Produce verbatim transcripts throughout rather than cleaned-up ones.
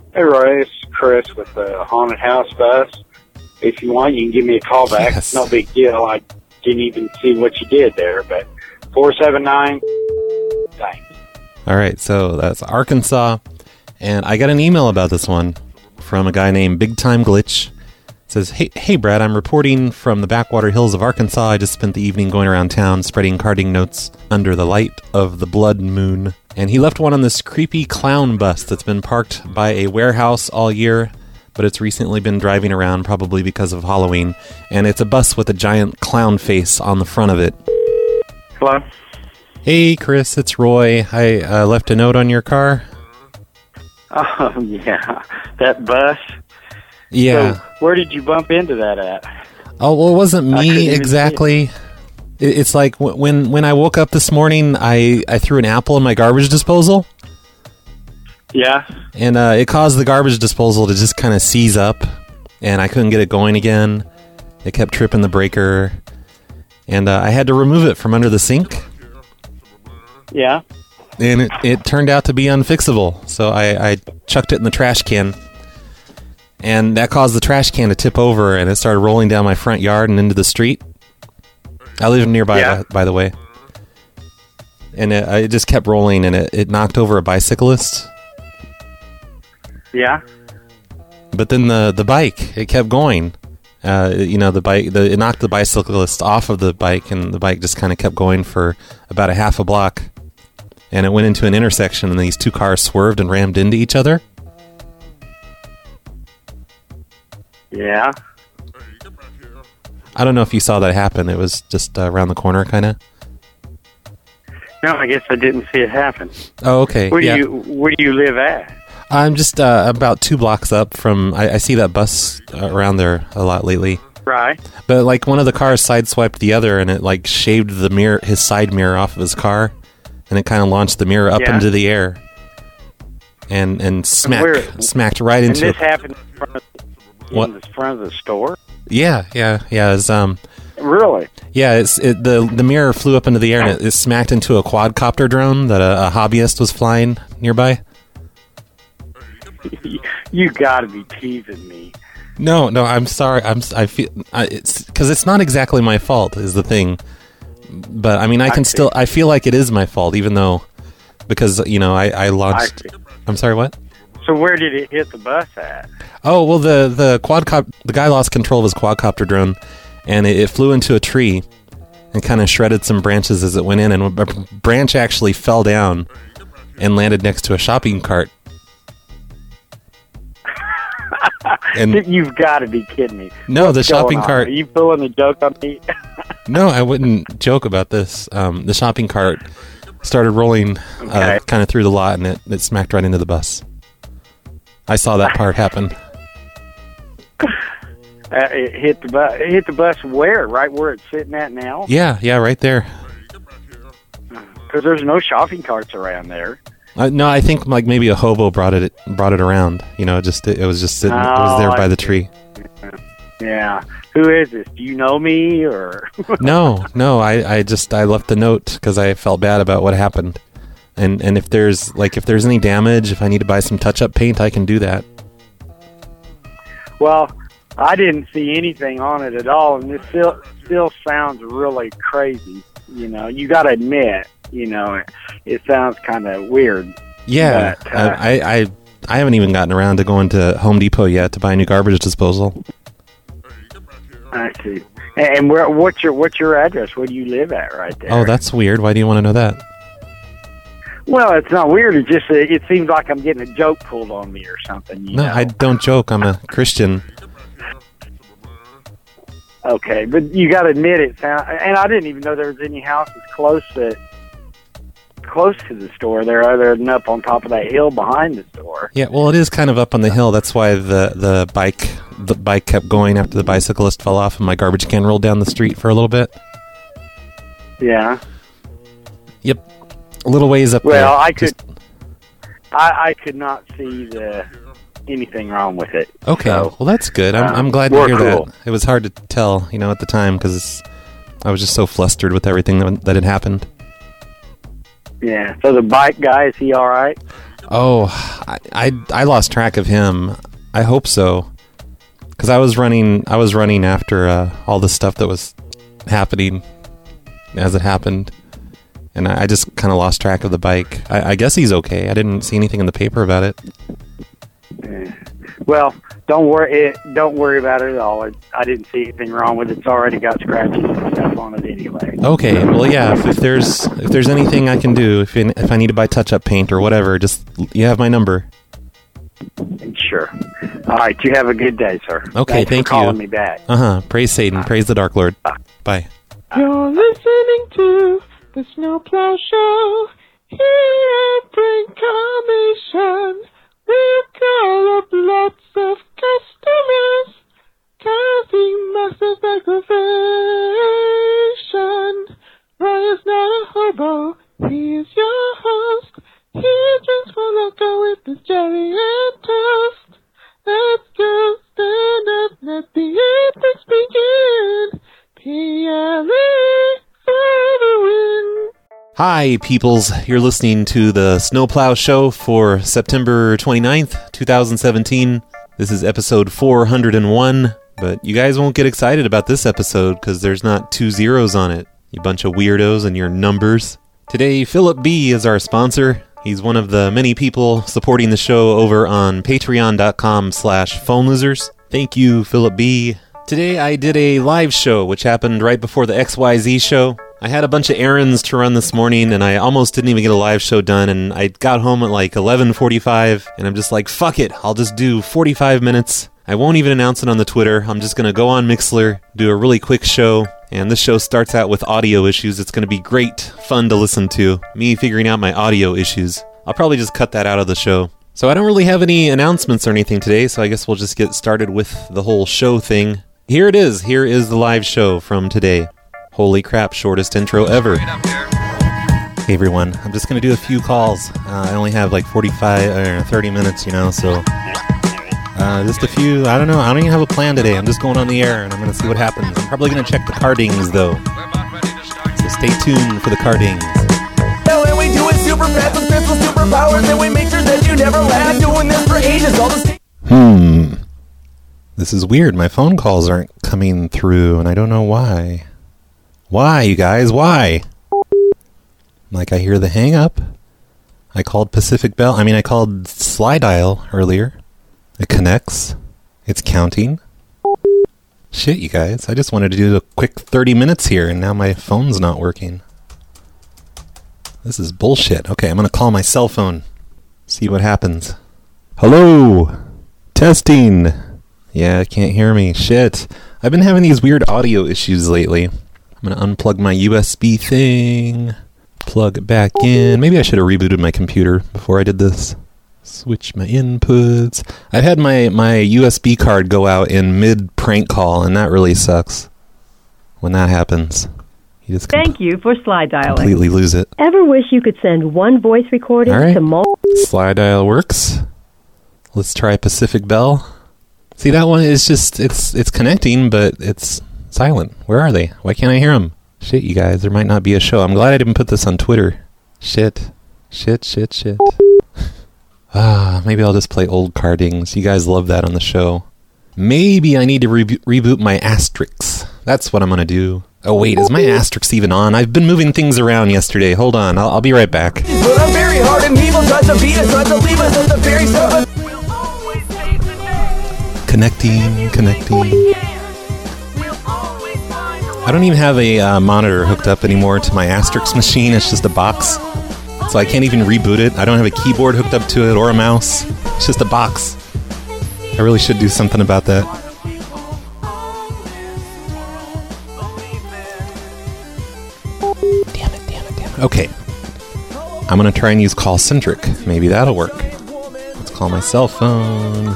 Hey, Roy, it's Chris with the Haunted House Bus. If you want, you can give me a call back. Yes. No big deal. I didn't even see what you did there, but four seven nine, thanks. All right, so that's Arkansas, and I got an email about this one from a guy named Big Time Glitch. It says, hey, hey, Brad, I'm reporting from the backwater hills of Arkansas. I just spent the evening going around town spreading carding notes under the light of the blood moon. And he left one on this creepy clown bus that's been parked by a warehouse all year, but it's recently been driving around, probably because of Halloween. And it's a bus with a giant clown face on the front of it. Hello? Hey, Chris, it's Roy. I uh, left a note on your car. Oh, yeah. That bus? Yeah. So where did you bump into that at? Oh, well, it wasn't I couldn't me even exactly. It. It's like w- when when I woke up this morning, I, I threw an apple in my garbage disposal, Yeah? and uh, it caused the garbage disposal to just kind of seize up, and I couldn't get it going again. It kept tripping the breaker, and uh, I had to remove it from under the sink, Yeah? and it, it turned out to be unfixable, so I, I chucked it in the trash can. And that caused the trash can to tip over, and it started rolling down my front yard and into the street. I live nearby, Yeah. by, by the way. And it, it just kept rolling, and it, it knocked over a bicyclist. Yeah? But then the, the bike, it kept going. Uh, you know, the bike, the, it knocked the bicyclist off of the bike, and the bike just kind of kept going for about a half a block. And it went into an intersection, and these two cars swerved and rammed into each other. Yeah? I don't know if you saw that happen. It was just uh, around the corner, kind of. No, I guess I didn't see it happen. Oh, okay. Where do yeah. you Where do you live at? I'm just uh, about two blocks up from... I, I see that bus uh, around there a lot lately. Right. But, like, one of the cars sideswiped the other, and it, like, shaved the mirror, his side mirror off of his car, and it kind of launched the mirror up Yeah. into the air. And and smack, where- smacked right And into this it. happened in front of, What? in the front of the store? Yeah, yeah, yeah. It's, um, Really? yeah, it's it, the the mirror flew up into the air, and it, it smacked into a quadcopter drone that a, a hobbyist was flying nearby. You gotta be teasing me. No, no, I'm sorry. I'm s- I feel I, it's because it's not exactly my fault is the thing. But I mean, I can I still I feel like it is my fault, even though because you know I I launched. I see. I'm sorry, what? So where did it hit the bus at? Oh well, the the quadcop the guy lost control of his quadcopter drone, and it, it flew into a tree and kind of shredded some branches as it went in, and a branch actually fell down and landed next to a shopping cart. And You've got to be kidding me. no, the What's going shopping on? cart. Are you pulling a joke on me? No, I wouldn't joke about this. Um, the shopping cart started rolling uh, Okay. kind of through the lot, and it, it smacked right into the bus. I saw that part happen. Uh, it hit the bus. It hit the bus where? Right where it's sitting at now? Yeah, yeah, right there. Because there's no shopping carts around there. Uh, no, I think like maybe a hobo brought it brought it around. You know, it just it, it was just sitting. it was there Oh, by I the see. tree. Yeah. Who is this? Do you know me or? No, no, I, I just I left the note because I felt bad about what happened, and and if there's like if there's any damage, if I need to buy some touch up paint, I can do that. Well, I didn't see anything on it at all, and this still still sounds really crazy. You know, you got to admit, you know, it, it sounds kind of weird. Yeah, But, uh, I, I I haven't even gotten around to going to Home Depot yet to buy a new garbage disposal. I see. And and where? What's your What's your address? Where do you live at? Right there. Oh, that's weird. Why do you want to know that? Well, it's not weird. It just it, it seems like I'm getting a joke pulled on me or something. You No, know? I don't joke. I'm a Christian. Okay, but you got to admit it sound. And I didn't even know there was any houses close to close to the store. There, other than up on top of that hill behind the store. Yeah, well, it is kind of up on the hill. That's why the, the bike the bike kept going after the bicyclist fell off, and my garbage can rolled down the street for a little bit. Yeah. Yep, a little ways up there. Well, I Just- could. I, I could not see the anything wrong with it. Okay, So, well, that's good. I'm, uh, I'm glad to we're hear cool. that. It was hard to tell, you know, at the time because I was just so flustered with everything that, that had happened. yeah. So the bike guy, is he all right? Oh, I, I I lost track of him. I hope so, because I was running. I was running after uh, all the stuff that was happening as it happened, and I, I just kind of lost track of the bike. I, I guess he's okay. I didn't see anything in the paper about it. Yeah. Well, don't worry. It, don't worry about it at all. It, I didn't see anything wrong with it. It's already got scratches and stuff on it anyway. Okay. Well, yeah. If, if there's if there's anything I can do, if you, if I need to buy touch-up paint or whatever, just you have my number. Sure. All right. You have a good day, sir. Okay. Thanks thank for calling you. me back. Uh huh. Praise Satan. Praise the Dark Lord. Bye. You're listening to the Snowplow Show here at Brink Commission. We've got up lots of customers, causing massive aggravation. Ryan's not a hobo, he is your host. He drinks for loco with his jelly and toast. Let's go stand up, let the epics begin. P L E Veteran. Hi, peoples. You're listening to the Snowplow Show for September twenty-ninth, twenty seventeen. This is episode four hundred one, but you guys won't get excited about this episode because there's not two zeros on it, you bunch of weirdos and your numbers. Today, Philip B. is our sponsor. He's one of the many people supporting the show over on patreon.com slash phone losers. Thank you, Philip B. Today, I did a live show, which happened right before the X Y Z show. I had a bunch of errands to run this morning, and I almost didn't even get a live show done, and I got home at like eleven forty-five, and I'm just like, fuck it, I'll just do forty-five minutes. I won't even announce it on the Twitter. I'm just going to go on Mixlr, do a really quick show, and this show starts out with audio issues. It's going to be great fun to listen to, me figuring out my audio issues. I'll probably just cut that out of the show. So I don't really have any announcements or anything today, so I guess we'll just get started with the whole show thing. Here it is. Here is the live show from today. Holy crap, shortest intro ever. Hey everyone, I'm just going to do a few calls. Uh, I only have like forty-five or thirty minutes, you know, so uh, just a few. I don't know, I don't even have a plan today. I'm just going on the air and I'm going to see what happens. I'm probably going to check the cardings though. So stay tuned for the cardings. And we do it super fast with special superpowers, and we make sure that you never laugh. Doing this for ages, all the st- Hmm. This is weird. My phone calls aren't coming through and I don't know why. Why, you guys? Why? Like, I hear the hang up. I called Pacific Bell. I mean, I called Sly Dial earlier. It connects. It's counting. Shit, you guys. I just wanted to do a quick thirty minutes here, and now my phone's not working. This is bullshit. Okay, I'm going to call my cell phone. See what happens. Hello? Testing. Yeah, can't hear me. Shit. I've been having these weird audio issues lately. I'm going to unplug my U S B thing, plug it back in. Maybe I should have rebooted my computer before I did this. Switch my inputs. I've had my, my U S B card go out in mid-prank call, and that really sucks when that happens. You just Thank com- you for slide dialing. Completely lose it. Ever wish you could send one voice recording All right. to multiple... Slide dial works. Let's try Pacific Bell. See, that one is just, it's it's connecting, but it's silent. Where are they? Why can't I hear them? Shit, you guys, there might not be a show. I'm glad I didn't put this on Twitter. Shit. Shit, shit, shit. Ah, maybe I'll just play old cardings. You guys love that on the show. Maybe I need to re- reboot my Asterix. That's what I'm going to do. Oh, wait, is my Asterix even on? I've been moving things around yesterday. Hold on, I'll, I'll be right back. But I'm very hard and people try to beat us, try to leave us at the very start. Connecting, connecting. I don't even have a uh, monitor hooked up anymore to my Asterix machine. It's just a box. So I can't even reboot it. I don't have a keyboard hooked up to it or a mouse. It's just a box. I really should do something about that. Damn it, damn it, damn it. Okay. I'm going to try and use Callcentric. Maybe that'll work. Let's call my cell phone.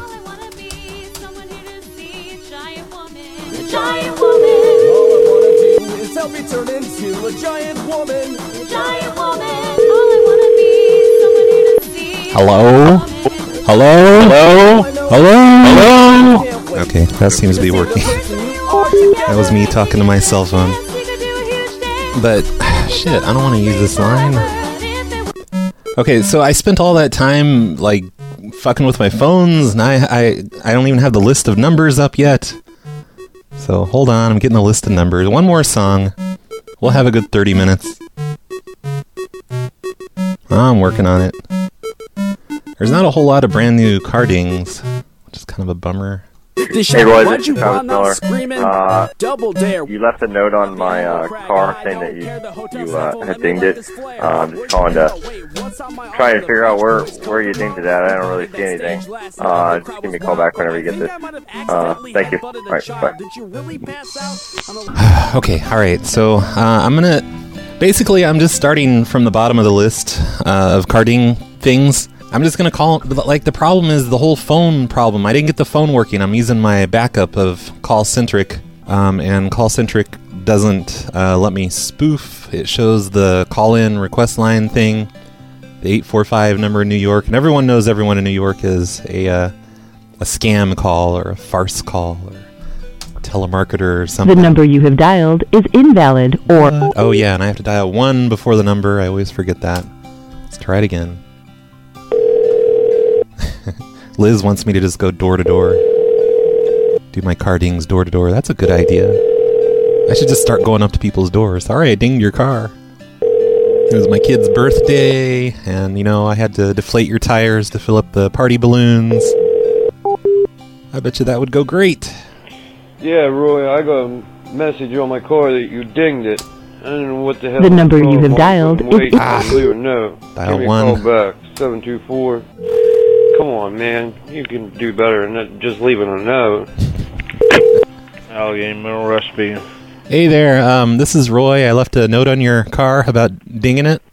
Help me turn into a giant woman. Giant woman. All I wanna be is somebody to see. Hello? Hello? Hello? Hello? Hello? Okay, that seems to be working. That was me talking to my cell phone. But, shit, I don't want to use this line. Okay, so I spent all that time, like, fucking with my phones, and I, I, I don't even have the list of numbers up yet. So, hold on, I'm getting the list of numbers. One more song. We'll have a good thirty minutes. I'm working on it. There's not a whole lot of brand new cardings, which is kind of a bummer. Hey Roy, this is Travis Miller. Uh, you left a note on my uh, car saying that you you uh, had dinged it. Uh, I'm just calling to try to figure out where where you dinged it at. I don't really see anything. Uh, just give me a call back whenever you get this. Uh, thank you. All right, bye. Okay, alright, so uh, I'm gonna... Basically, I'm just starting from the bottom of the list uh, of carding things. I'm just going to call... Like, the problem is the whole phone problem. I didn't get the phone working. I'm using my backup of Callcentric, um, and Callcentric doesn't uh, let me spoof. It shows the call-in request line thing, the eight four five number in New York, and everyone knows everyone in New York is a, uh, a scam call or a farce call or telemarketer or something. The number you have dialed is invalid or... Uh, oh, yeah, and I have to dial one before the number. I always forget that. Let's try it again. Liz wants me to just go door to door. Do my cardings door to door. That's a good idea. I should just start going up to people's doors. Sorry, I dinged your car. It was my kid's birthday, and, you know, I had to deflate your tires to fill up the party balloons. I bet you that would go great. Yeah, Roy, I got a message on my car that you dinged it. I don't know what the hell. The number you have dialed is... Wait, ah. Leave a note. Dial Give me one. a call back. seven two four. Come on, man. You can do better than that, just leaving a note. Alligator Mineral Recipe. Hey there, um, this is Roy. I left a note on your car about dinging it.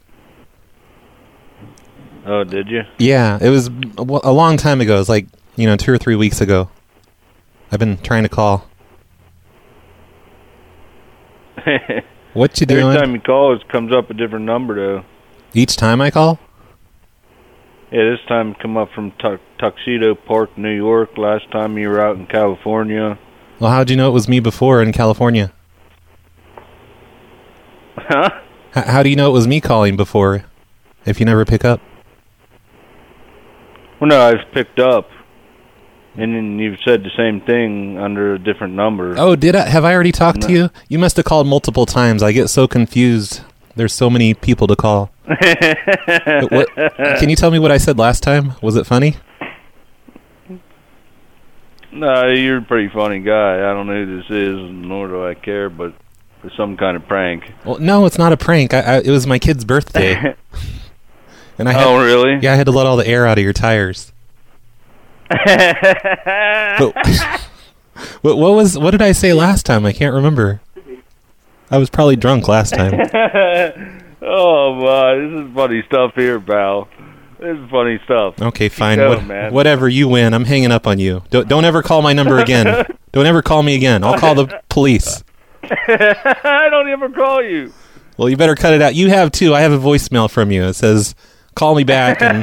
Oh, did you? Yeah, it was a, a long time ago. It was like, you know, two or three weeks ago. I've been trying to call. What you doing? Every time you call, it comes up a different number, though. Each time I call? Yeah, this time it come up from tu- Tuxedo Park, New York. Last time you were out in California. Well, how'd you know it was me before in California? Huh? H- how do you know it was me calling before, if you never pick up? Well, no, I've picked up. And then you've said the same thing under a different number. Oh, did I? Have I already talked no. to you? You must have called multiple times. I get so confused. There's so many people to call. What, can you tell me what I said last time? Was it funny? No, you're a pretty funny guy. I don't know who this is, nor do I care, but it's some kind of prank. Well, no, it's not a prank. I, I, it was my kid's birthday. And I had, oh, really? Yeah, I had to let all the air out of your tires. but, what, what was? What did I say last time? I can't remember. I was probably drunk last time. Oh, my. This is funny stuff here, pal. This is funny stuff. Okay, fine. Going, what, man. Whatever, you win. I'm hanging up on you. Don't, don't ever call my number again. Don't ever call me again. I'll call the police. I don't ever call you. Well, you better cut it out. You have, too. I have a voicemail from you. It says, call me back. And...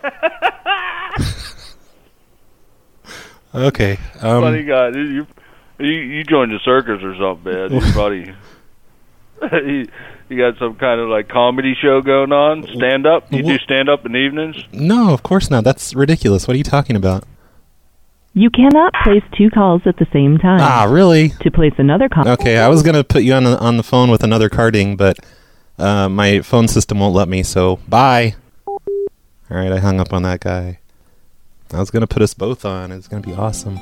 Okay. Um, Funny guy. You, you, you joined the circus or something, man. You probably... you, you got some kind of like comedy show going on? Stand up? You do stand up in the evenings? No, of course not. That's ridiculous. What are you talking about? You cannot place two calls at the same time. Ah, really? To place another call. Okay, I was going to put you on the, on the phone with another carding, but uh, my phone system won't let me, so bye. All right, I hung up on that guy. I was going to put us both on. It's going to be awesome.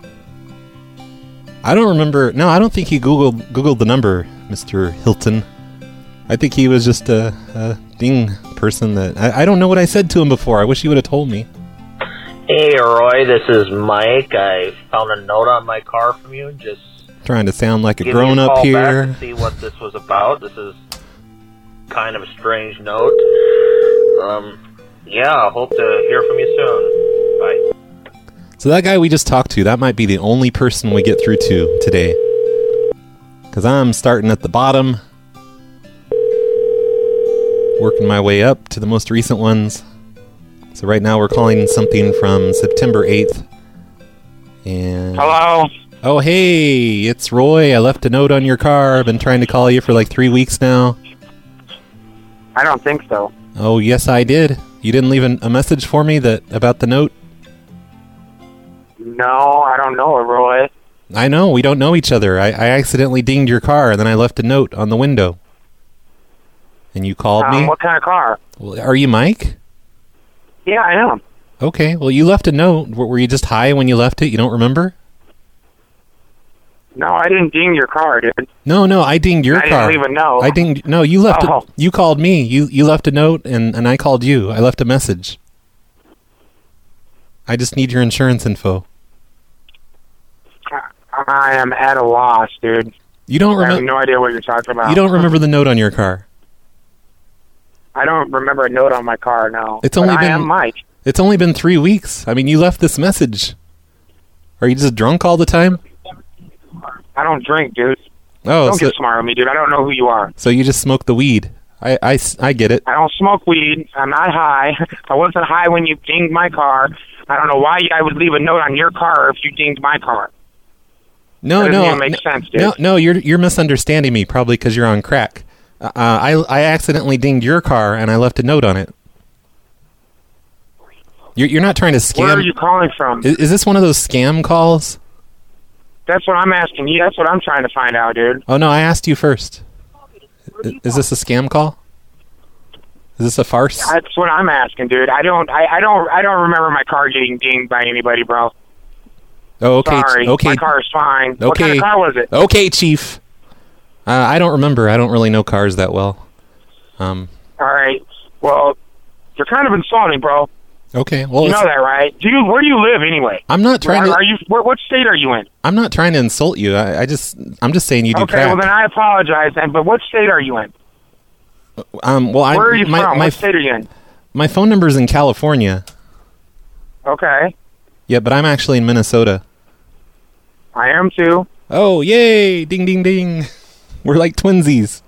I don't remember. No, I don't think he Googled Googled the number, Mister Hilton. I think he was just a, a ding person that... I, I don't know what I said to him before. I wish he would have told me. Hey, Roy, this is Mike. I found a note on my car from you. Just trying to sound like a grown-up here. Give me a call back and see what this was about. This is kind of a strange note. Um, yeah, I hope to hear from you soon. Bye. So that guy we just talked to, that might be the only person we get through to today. Because I'm starting at the bottom, working my way up to the most recent ones. So right now we're calling something from September eighth. And Hello? Oh, hey, it's Roy. I left a note on your car. I've been trying to call you for like three weeks now. I don't think so. Oh, yes, I did. You didn't leave an, a message for me that about the note? No, I don't know it, Roy. I know, we don't know each other. I, I accidentally dinged your car, and then I left a note on the window. And you called Um, me? what kind of car? Well, are you Mike? Yeah, I am. Okay, well, you left a note. W- Were you just high when you left it? You don't remember? No, I didn't ding your car, dude. No, no, I dinged your I car. didn't leave a note. I dinged. No, you left. Oh. A, you called me. You you left a note, and, and I called you. I left a message. I just need your insurance info. I am at a loss, dude. You don't I have remember. no idea what you're talking about. You don't remember the note on your car. I don't remember a note on my car, no. It's But only I been. am Mike. It's only been three weeks. I mean, you left this message. Are you just drunk all the time? I don't drink, dude. Oh, don't so, get smart with me, dude. I don't know who you are. so you just smoke the weed. I, I, s- I get it. I don't smoke weed. I'm not high. I wasn't high when you dinged my car. I don't know why I would leave a note on your car if you dinged my car. No, That doesn't no, even make no, sense, dude. no, no. You're you're misunderstanding me, probably because you're on crack. Uh, I I accidentally dinged your car and I left a note on it. You're you're not trying to scam. Where are you calling from? Is, is this one of those scam calls? That's what I'm asking you. That's what I'm trying to find out, dude. Oh no, I asked you first. I- Is this a scam call? Is this a farce? That's what I'm asking, dude. I don't. I, I don't. I don't remember my car getting dinged by anybody, bro. Oh, okay, Sorry. okay, My car is fine. okay. What kind of car was it? Okay, Chief. Uh, I don't remember. I don't really know cars that well. Um. All right. Well, you're kind of insulting, bro. Okay. Well, you know it's- that, right? Do you? Where do you live anyway? I'm not trying are, to. Are you? Where, what state are you in? I'm not trying to insult you. I, I just. I'm just saying you do Okay. crack. Well, then I apologize. Then, but what state are you in? Um, well, I, Where are you my, from? My, What state are you in? My phone number's in California. Okay. Yeah, but I'm actually in Minnesota. I am too. Oh, yay! Ding, ding, ding. We're like twinsies.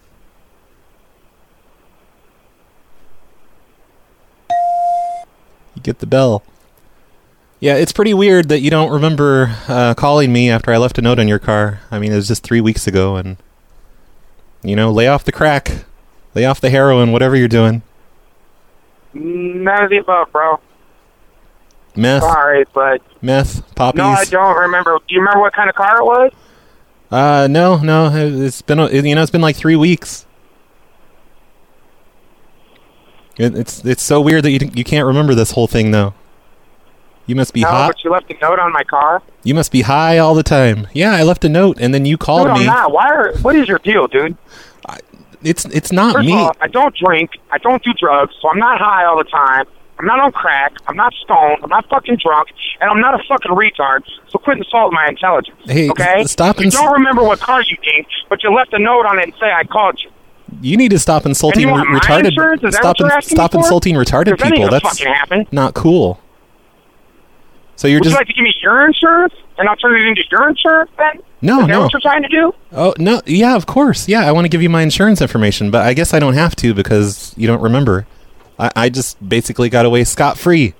You get the bell. Yeah, it's pretty weird that you don't remember uh, calling me after I left a note on your car. I mean, it was just three weeks ago, and, you know, lay off the crack. Lay off the heroin, whatever you're doing. None of the above, bro. Meth. Sorry, but Meth, poppies. no, I don't remember. Do you remember what kind of car it was? Uh, no, no. It's been, a- you know, it's been like three weeks. It, it's it's so weird that you you can't remember this whole thing though. You must be no, hot. but you left a note on my car. You must be high all the time. Yeah, I left a note, and then you called Dude, me. I'm not. Why are? What is your deal, dude? It's it's not First me. of all, I don't drink. I don't do drugs, so I'm not high all the time. I'm not on crack. I'm not stoned. I'm not fucking drunk, and I'm not a fucking retard. So quit insulting my intelligence. Hey, okay? s- stop You ins- don't remember what car you dinged, but you left a note on it and say I called you. You need to stop insulting And you want re- my retarded. insurance? Is that Stop what you're in- asking stop me for? insulting retarded Because that ain't people. gonna That's fucking happen. not cool. So you're Would just you like to give me your insurance, and I'll turn it into your insurance then? No, Is that no. what you're trying to do? Oh, no. Yeah, of course. Yeah, I want to give you my insurance information, but I guess I don't have to because you don't remember. I, I just basically got away scot-free.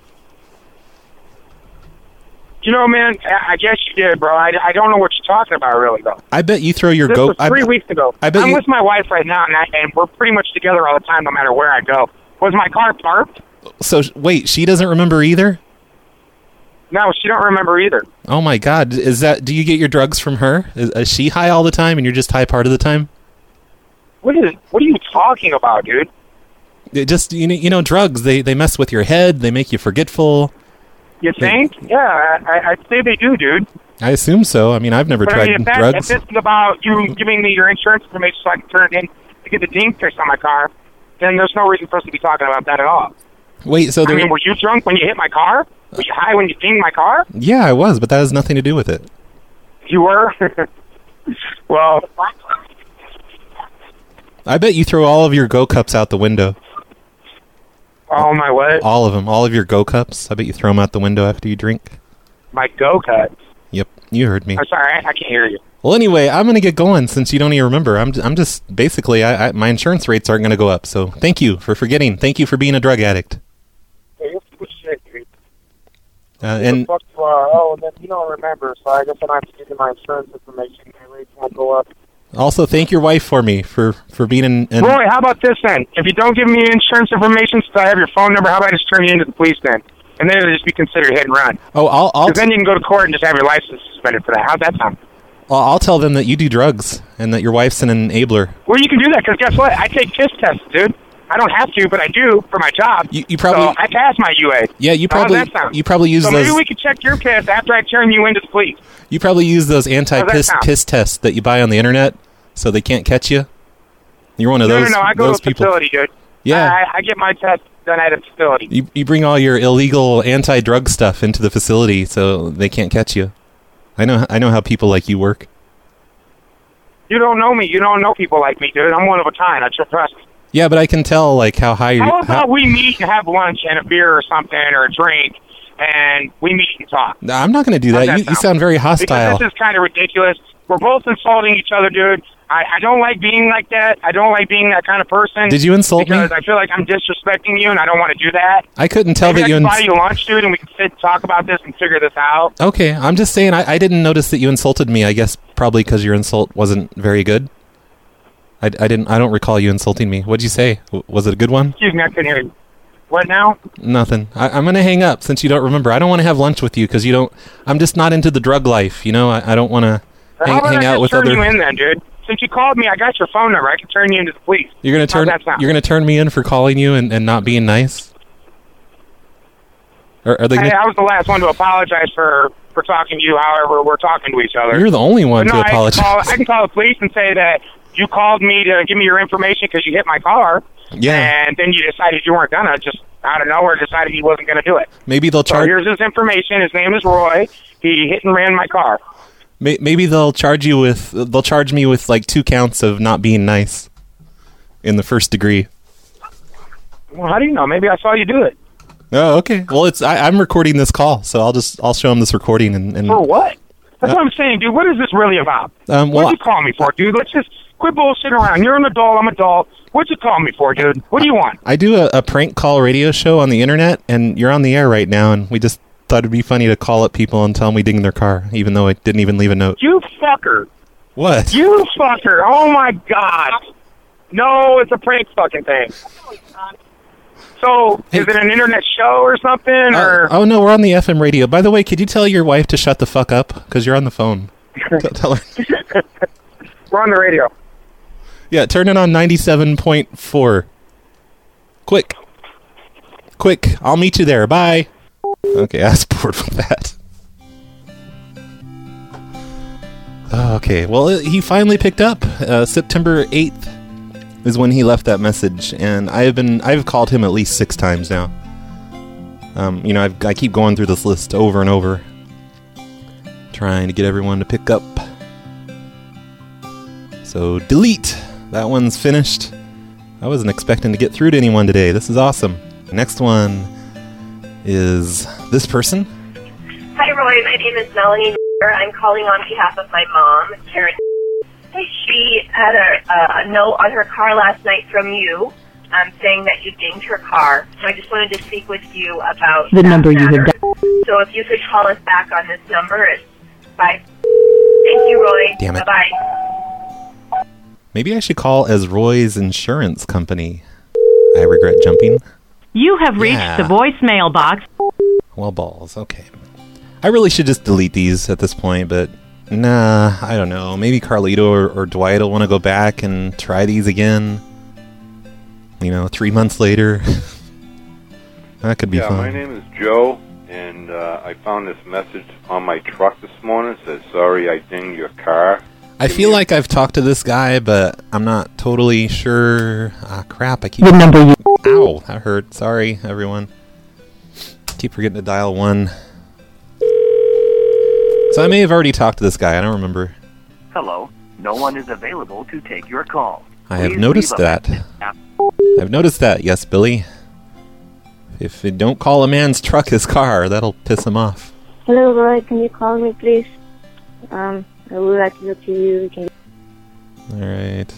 You know, man, I I guess you did, bro. I, I don't know what you're talking about, really, though. I bet you throw your This go. was I three bet- weeks ago. I bet I'm you- with my wife right now, and, I, and we're pretty much together all the time, no matter where I go. Was my car parked? So, sh- wait, she doesn't remember either? No, she don't remember either. Oh, my God. Is that... Do you get your drugs from her? Is, is she high all the time and you're just high part of the time? What is? What are you talking about, dude? It just, you know, you know, drugs, they, they mess with your head. They make you forgetful. You think? Yeah, I, I'd say they do, dude. I assume so. I mean, I've never But I tried mean, if, that, drugs. if this is about you giving me your insurance information so I can turn it in to get the ding fixed on my car, then there's no reason for us to be talking about that at all. Wait, so I there... mean, were you drunk when you hit my car? Were you high when you dinged my car? Yeah, I was, but that has nothing to do with it. You were? Well, I bet you throw all of your Go Cups out the window. all my what? All of them. All of your Go Cups. I bet you throw them out the window after you drink. My go-cut. Yep, you heard me. I'm sorry, I, I can't hear you. Well, anyway, I'm going to get going since you don't even remember. I'm, I'm just, basically, I, I, my insurance rates aren't going to go up. So thank you for forgetting. Thank you for being a drug addict. Hey, you're full of shit, dude. Uh, Who and the fuck you are? Oh, and then you don't remember, so I guess I don't have to give you my insurance information. My rates won't go up. Also, thank your wife for me for, for being in... in Roy, how about this then? If you don't give me insurance information since I have your phone number, how about I just turn you into the police then? And then it'll just be considered hit and run. Oh, I'll... I'll Because then you can go to court and just have your license suspended for that. How's that sound? I'll, I'll tell them that you do drugs and that your wife's an enabler. Well, you can do that because guess what? I take piss tests, dude. I don't have to, but I do for my job. You, you probably... So I pass my U A. Yeah, you So probably... How's that sound? You probably use so those... maybe we could check your piss after I turn you into the police. You probably use those anti-piss sound? piss tests that you buy on the internet so they can't catch you. You're one of no, those no, no. I go those to a people. facility, dude. Yeah. I, I get my test done at a facility. You you bring all your illegal anti-drug stuff into the facility so they can't catch you. I know I know how people like you work. You don't know me. You don't know people like me, dude. I'm one of a kind. I trust me. Yeah, but I can tell like how high you. How about we meet and have lunch and a beer or something or a drink, and we meet and talk? No, I'm not going to do How's that. that You, you sound? sound very hostile. Because this is kind of ridiculous. We're both insulting each other, dude. I, I don't like being like that. I don't like being that kind of person. Did you insult me? Because I feel like I'm disrespecting you, and I don't want to do that. I couldn't tell Maybe that I you. can Ins- buy you lunch, dude, and we can sit and talk about this and figure this out. okay, I'm just saying I, I didn't notice that you insulted me. I guess probably because your insult wasn't very good. I, I didn't. I don't recall you insulting me. What'd you say? W- was it a good one? Excuse me, I couldn't hear you. What now? Nothing. I, I'm gonna hang up since you don't remember. I don't want to have lunch with you because you don't. I'm just not into the drug life. You know. I, I don't want to How hang, about hang I out just with turn other. you in then, dude? Since you called me, I got your phone number. I can turn you into the police. You're gonna turn. How's that sound? You're gonna turn me in for calling you and, and not being nice. Or are they? Hey, Gonna, I was the last one to apologize for, for talking to you. However, we're talking to each other. You're the only one But to no, I can apologize. call- I can call the police and say that you called me to give me your information because you hit my car. Yeah. And then you decided you weren't gonna. Just out of nowhere, decided he wasn't gonna do it. Maybe they'll So charge. here's his information. His name is Roy. He hit and ran my car. May, maybe they'll charge you with. They'll charge me with like two counts of not being nice. In the first degree. Well, how do you know? Maybe I saw you do it. Oh, okay. Well, it's I, I'm recording this call, so I'll just I'll show them this recording and. and For what? That's Uh, what I'm saying, dude. What is this really about? Um, well, What'd you call me for, dude? Let's just quit bullshitting around. You're an adult. I'm an adult. What'd you call me for, dude? What do you want? I do a, a prank call radio show on the internet, and you're on the air right now, and we just thought it'd be funny to call up people and tell them we dinged their car, even though I didn't even leave a note. You fucker. What? You fucker. Oh, my God. No, it's a prank fucking thing. So, is it an internet show or something? or Oh, no, we're on the F M radio. By the way, could you tell your wife to shut the fuck up? Because you're on the phone. T- tell her. We're on the radio. Yeah, turn it on ninety-seven point four. Quick. Quick. I'll meet you there. Bye. Okay, I was bored with that. Okay, well, uh, he finally picked up. Uh, September eighth is when he left that message, and I have been I've called him at least six times now. Um, you know, I've, I keep going through this list over and over, trying to get everyone to pick up. So delete. That one's finished. I wasn't expecting to get through to anyone today. This is awesome. Next one is this person. Hi, Roy. My name is Melanie. I'm calling on behalf of my mom, Karen. She had a, a note on her car last night from you um, saying that you dinged her car. So I just wanted to speak with you about The that number you matter. have dialed. So if you could call us back on this number, it's five. Thank you, Roy. Damn it. Bye-bye. Maybe I should call as Roy's insurance company. I regret jumping. You have reached Yeah. the voicemail box. Well, balls. Okay. I really should just delete these at this point, but nah, I don't know. Maybe Carlito or, or Dwight will want to go back and try these again. You know, three months later. That could be yeah, fun. my name is Joe, and uh, I found this message on my truck this morning. It says, sorry I dinged your car. I feel like I've talked to this guy, but I'm not totally sure. Ah, crap. I keep... The number you... Ow, that hurt. Sorry, everyone. Keep forgetting to dial one. So I may have already talked to this guy. I don't remember. Hello. No one is available to take your call. I have Please noticed leave a that. message. I've noticed that, yes, Billy. If you don't call a man's truck his car, that'll piss him off. Hello, Roy. Can you call me, please? Um, I would like to talk to you. Can All right.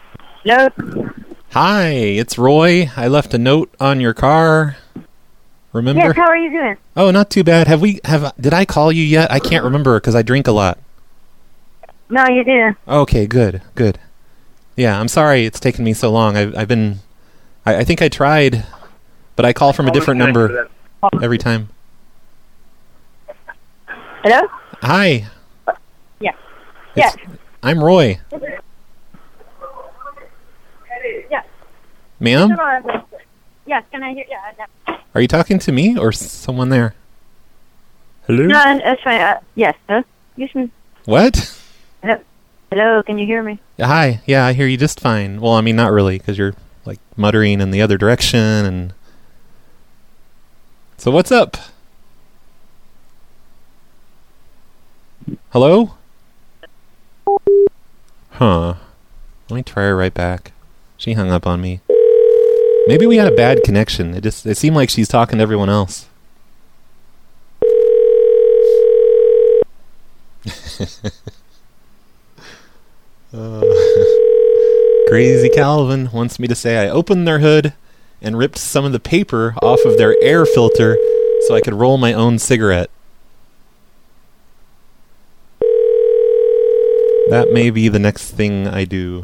Yes. Hi, it's Roy. I left a note on your car Remember? Yes, how are you doing? Oh, not too bad. Have we? Have did I call you yet? I can't remember because I drink a lot. No, you didn't. Okay, good, good. Yeah, I'm sorry it's taken me so long. I've I've been, I, I think I tried, but I call from a different number every time. Hello? Hi. Yeah. Yes. I'm Roy. Yeah. Ma'am? Yes, can I hear? Yeah. yeah. Are you talking to me or someone there? Hello? No, that's fine. Uh, yes. Huh? Excuse me. What? Hello? Hello, can you hear me? Hi. Yeah, I hear you just fine. Well, I mean, not really, because you're like muttering in the other direction. And so, what's up? Hello? Huh. Let me try her right back. She hung up on me. Maybe we had a bad connection. It just it seemed like she's talking to everyone else. uh, Crazy Calvin wants me to say I opened their hood and ripped some of the paper off of their air filter so I could roll my own cigarette. That may be the next thing I do.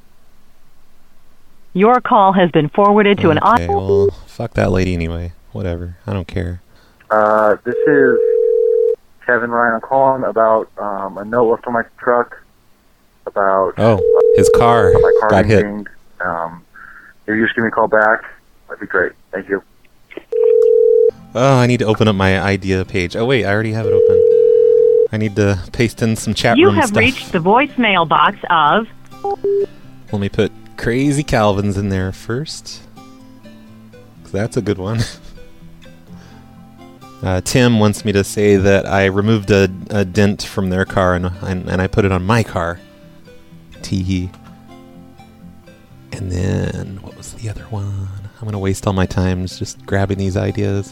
Your call has been forwarded to an... Okay, well, fuck that lady anyway. Whatever. I don't care. Uh, this is Kevin Ryan. I'm calling about um, a note left on my truck about... Oh, his car, my car got hit. dinged. Um, if you just give me a call back, that'd be great. Thank you. Oh, I need to open up my idea page. Oh, wait, I already have it open. I need to paste in some chat You room have stuff. reached the voicemail box of... Let me put Crazy Calvin's in there first. 'Cause that's a good one. uh, Tim wants me to say that I removed a, a dent from their car and, and and I put it on my car. Tee-hee. And then, what was the other one? I'm going to waste all my time just grabbing these ideas.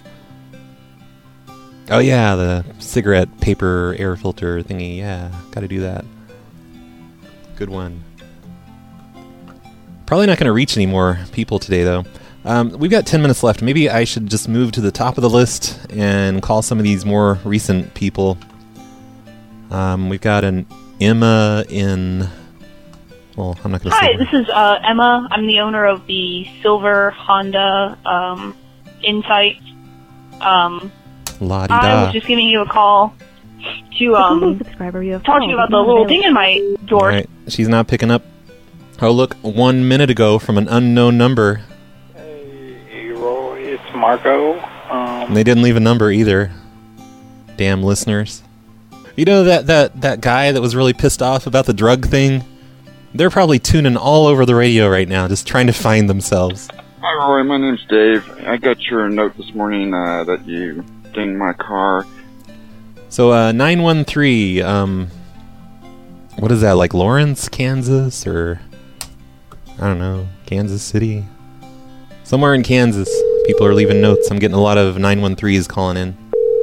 Oh yeah, the cigarette paper air filter thingy. Yeah, gotta do that. Good one. Probably not going to reach any more people today, though. Um, we've got ten minutes left. Maybe I should just move to the top of the list and call some of these more recent people. Um, we've got an Emma in... Well, I'm not going to say... Hi, this is uh, Emma. I'm the owner of the silver Honda um, Insight. Um, La-di-da. I was just giving you a call to um, subscriber you have talk to you about the little thing in my door. All right, she's not picking up. Oh, look, one minute ago from an unknown number. Hey, Roy, it's Marco. Um, And they didn't leave a number either. Damn listeners. You know that, that, that guy that was really pissed off about the drug thing? They're probably tuning all over the radio right now, just trying to find themselves. Hi, Roy. My name's Dave. I got your note this morning uh, that you dinged my car. So, uh, nine one three, um... what is that, like Lawrence, Kansas, or... I don't know, Kansas City? Somewhere in Kansas, people are leaving notes. I'm getting a lot of nine one threes calling in.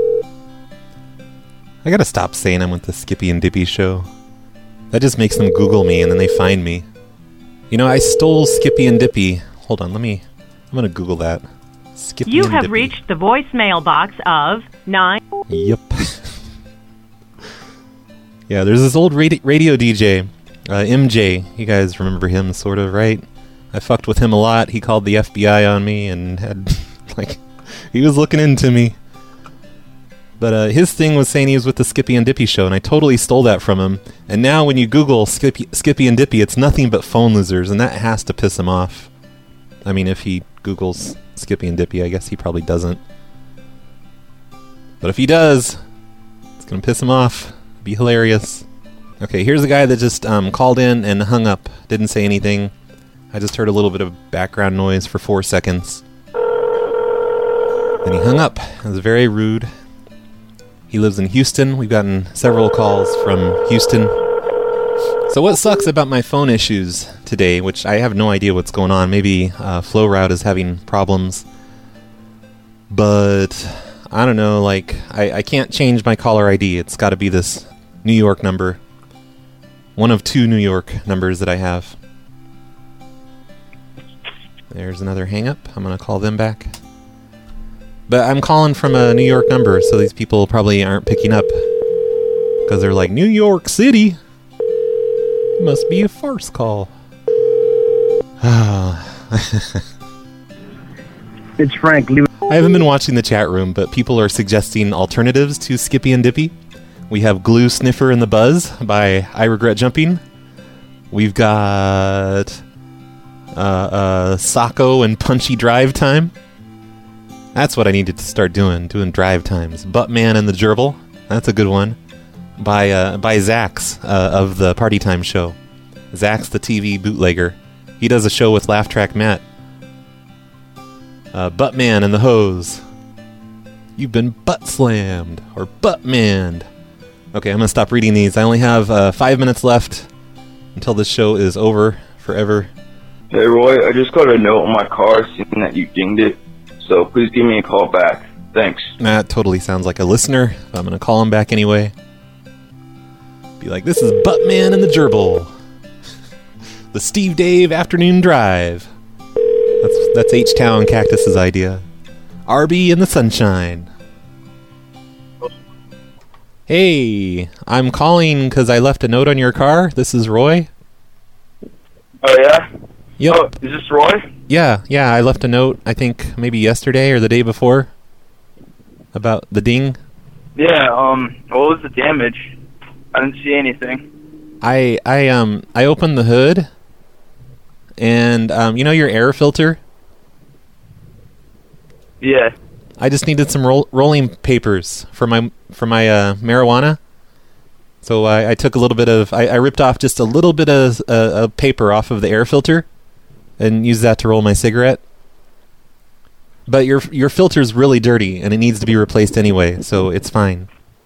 I gotta stop saying I'm with the Skippy and Dippy show. That just makes them Google me and then they find me. You know, I stole Skippy and Dippy. Hold on, let me... I'm gonna Google that. Skippy You and have Dippy. reached the voicemail box of nine... Yep. Yeah, there's this old radio, radio D J, uh, M J. You guys remember him, sort of, right? I fucked with him a lot. He called the F B I on me and had, like, he was looking into me. But uh, his thing was saying he was with the Skippy and Dippy show, and I totally stole that from him. And now when you Google Skippy, Skippy and Dippy, it's nothing but phone losers, and that has to piss him off. I mean, if he Googles Skippy and Dippy, I guess he probably doesn't. But if he does, it's going to piss him off. Be hilarious. Okay, here's a guy that just um, called in and hung up. Didn't say anything. I just heard a little bit of background noise for four seconds. Then he hung up. It was very rude. He lives in Houston. We've gotten several calls from Houston. So what sucks about my phone issues today, which I have no idea what's going on. Maybe uh, FlowRoute is having problems. But I don't know, like, I, I can't change my caller I D. It's got to be this New York number. One of two New York numbers that I have. There's another hang-up. I'm going to call them back. But I'm calling from a New York number, so these people probably aren't picking up. Because they're like, New York City? Must be a farce call. It's Frank. I haven't been watching the chat room, but people are suggesting alternatives to Skippy and Dippy. We have Glue Sniffer and the Buzz by I Regret Jumping. We've got uh, uh, Sacco and Punchy Drive Time. That's what I needed to start doing, doing drive times. Buttman and the Gerbil. That's a good one. By uh, by Zax uh, of the Party Time show. Zax the T V bootlegger. He does a show with Laugh Track Matt. Uh, Buttman and the Hose. You've been butt slammed or buttmanned. Okay, I'm gonna stop reading these. I only have uh, five minutes left until this show is over forever. Hey Roy, I just got a note on my car saying that you dinged it, so please give me a call back. Thanks. That totally sounds like a listener. I'm gonna call him back anyway. Be like, this is Buttman and the Gerbil. The Steve Dave Afternoon Drive. That's that's H-Town Cactus's idea. R B and the Sunshine. Hey, I'm calling because I left a note on your car. This is Roy. Oh, yeah? Yep. Oh, is this Roy? Yeah, yeah, I left a note, I think maybe yesterday or the day before, about the ding. Yeah, um, what was the damage? I didn't see anything. I I um I opened the hood, and um you know your air filter? Yeah. I just needed some roll, rolling papers for my for my uh, marijuana. So I, I took a little bit of I, I ripped off just a little bit of uh, of paper off of the air filter, and used that to roll my cigarette. But your your filter's really dirty, and it needs to be replaced anyway, so it's fine.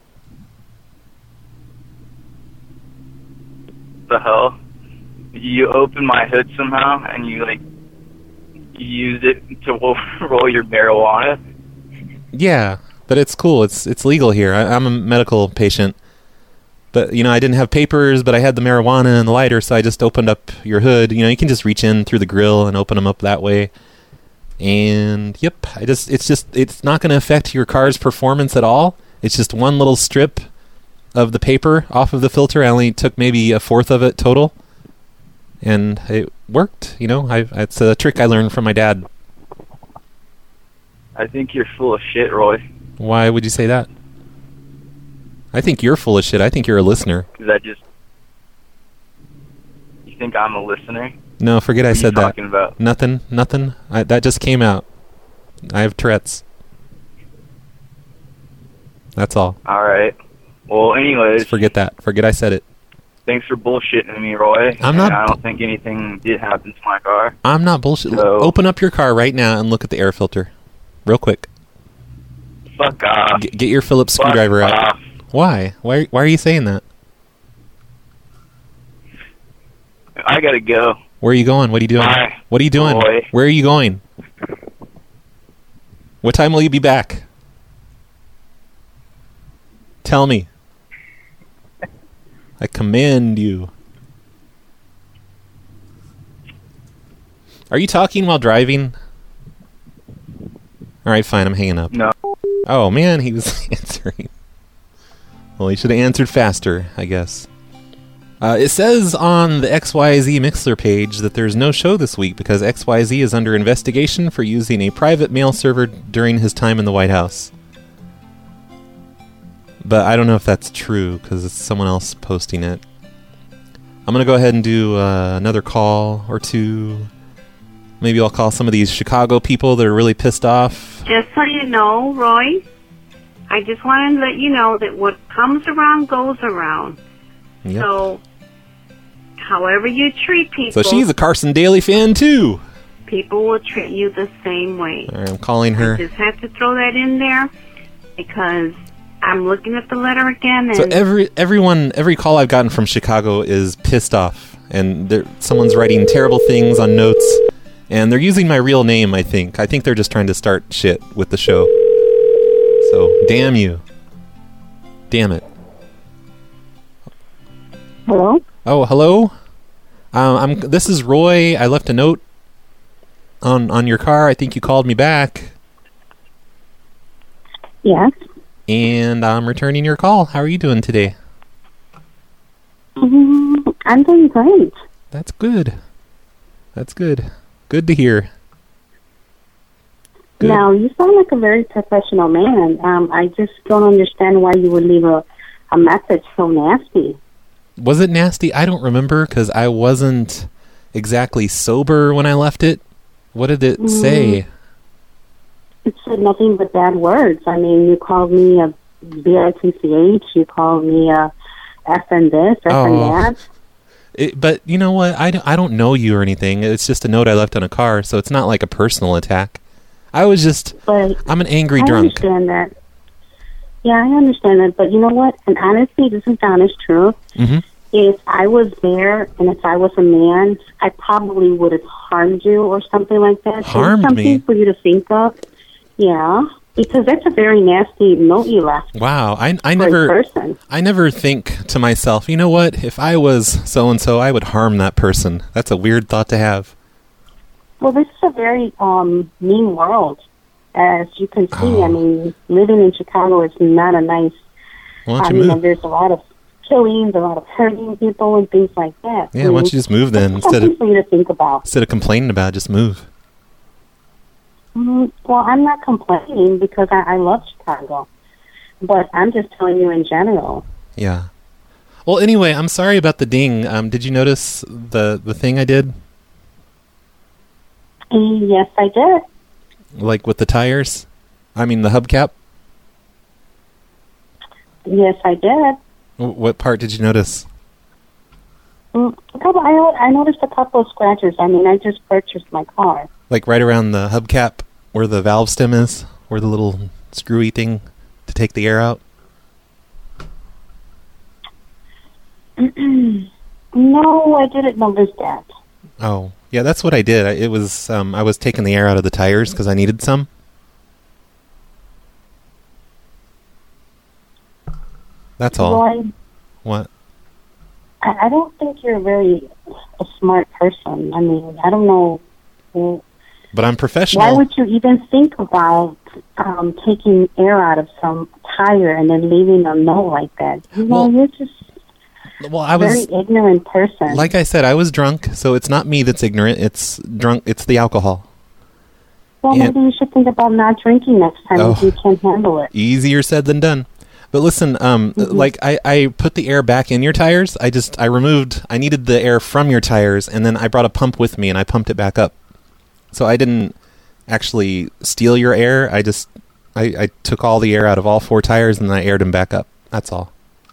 The hell? You opened my hood somehow, and you like you used it to roll, roll your marijuana. Yeah, but it's cool. It's it's legal here. I, I'm a medical patient, but you know I didn't have papers, but I had the marijuana and the lighter, so I just opened up your hood. You know, you can just reach in through the grill and open them up that way. And yep, I just it's just it's not going to affect your car's performance at all. It's just one little strip of the paper off of the filter. I only took maybe a fourth of it total, and it worked. You know, I it's a trick I learned from my dad. I think you're full of shit, Roy. Why would you say that? I think you're full of shit. I think you're a listener. Because I just... You think I'm a listener? No, forget I said that. What are you talking about? Nothing, nothing. I, that just came out. I have Tourette's. That's all. Alright. Well, anyways... Just forget that. Forget I said it. Thanks for bullshitting me, Roy. I'm not... And I don't think anything did happen to my car. I'm not bullshit. So, open up your car right now and look at the air filter. Real quick. Fuck off. G- get your Phillips Fuck screwdriver out. off. Why? Why? Why are you saying that? I gotta go. Where are you going? What are you doing? Bye. What are you doing? Boy. Where are you going? What time will you be back? Tell me. I command you. Are you talking while driving? Alright, fine, I'm hanging up. No. Oh, man, he was answering. Well, he should have answered faster, I guess. Uh, it says on the X Y Z Mixler page that there's no show this week because X Y Z is under investigation for using a private mail server during his time in the White House. But I don't know if that's true because it's someone else posting it. I'm going to go ahead and do uh, another call or two. Maybe I'll call some of these Chicago people that are really pissed off. Just so you know, Roy, I just wanted to let you know that what comes around goes around. Yep. So, however you treat people... So she's a Carson Daly fan, too. People will treat you the same way. All right, I'm calling her. I just have to throw that in there because I'm looking at the letter again. And so every everyone, every call I've gotten from Chicago is pissed off. And someone's writing terrible things on notes. And they're using my real name, I think. I think they're just trying to start shit with the show. So, damn you. Damn it. Hello? Oh, hello? Um, I'm. This is Roy. I left a note on, on your car. I think you called me back. Yes. And I'm returning your call. How are you doing today? Mm, I'm doing great. That's good. That's good. Good to hear. Good. Now, you sound like a very professional man. Um, I just don't understand why you would leave a, a message so nasty. Was it nasty? I don't remember because I wasn't exactly sober when I left it. What did it Mm. say? It said nothing but bad words. I mean, you called me a B I T C H, you called me a F and this, F and Oh. that. It, but you know what? I don't, I don't know you or anything. It's just a note I left on a car, so it's not like a personal attack. I was just, But I'm an angry I drunk. understand that. Yeah, I understand that. But you know what? And honestly, this is the honest truth. Mm-hmm. If I was there and if I was a man, I probably would have harmed you or something like that. So Harmed something me? for you to think of. Yeah, because that's a very nasty note you left. Wow, I, I For a never, person. I never think to myself, you know what? If I was so and so, I would harm that person. That's a weird thought to have. Well, this is a very um, mean world. As you can see, Oh. I mean, living in Chicago is not a nice... Why don't I you mean, move? there's a lot of killings, a lot of hurting people and things like that. Yeah, why don't you just move then It's instead something of for you to think about. instead of complaining about it, just move. Mm, well, I'm not complaining because I, I love Chicago. But I'm just telling you in general. Yeah. Well, anyway, I'm sorry about the ding. Um, did you notice the the thing I did, Mm, yes, I did. like with the tires? I mean, the hubcap. Yes, I did. W- What part did you notice? Mm, a couple, I, I noticed a couple of scratches. I mean, I just purchased my car. Like right around the hubcap, where the valve stem is, where the little screwy thing to take the air out. No, I didn't notice that. Oh, yeah, that's what I did. I, it was um, I was taking the air out of the tires because I needed some. That's all. Roy, What? I, I don't think you're very a smart person. I mean, I don't know. Well, But I'm professional. why would you even think about um, taking air out of some tire and then leaving them know like that? You know, Well, you're just Well, I a very was ignorant person. like I said, I was drunk, so it's not me that's ignorant. It's drunk. It's the alcohol. well, and- maybe you should think about not drinking next time if Oh. you can't handle it. Easier said than done. But listen, um, Mm-hmm. like I, I put the air back in your tires. I just I removed. I needed the air from your tires, and then I brought a pump with me, and I pumped it back up. So I didn't actually steal your air. I just I, I took all the air out of all four tires, and then I aired them back up. That's all.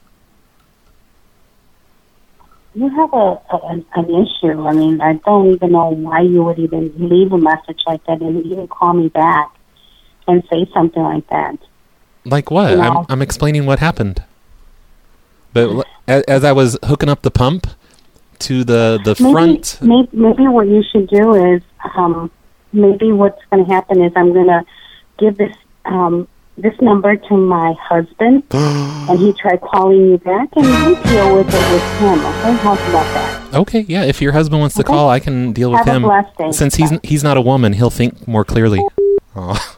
You have a, a an, an issue. I mean, I don't even know why you would even leave a message like that and even call me back and say something like that. Like what? You I'm know. I'm explaining what happened. But l- as, as I was hooking up the pump to the the Maybe, front. Maybe, maybe what you should do is, um, maybe what's going to happen is I'm going to give this um, this number to my husband, and he tried calling you back, and you deal with it with him. Okay, how's about that? Okay, yeah. If your husband wants to Okay. call, I can deal with Have a him. blessed day. Since he's he's not a woman, he'll think more clearly. Oh.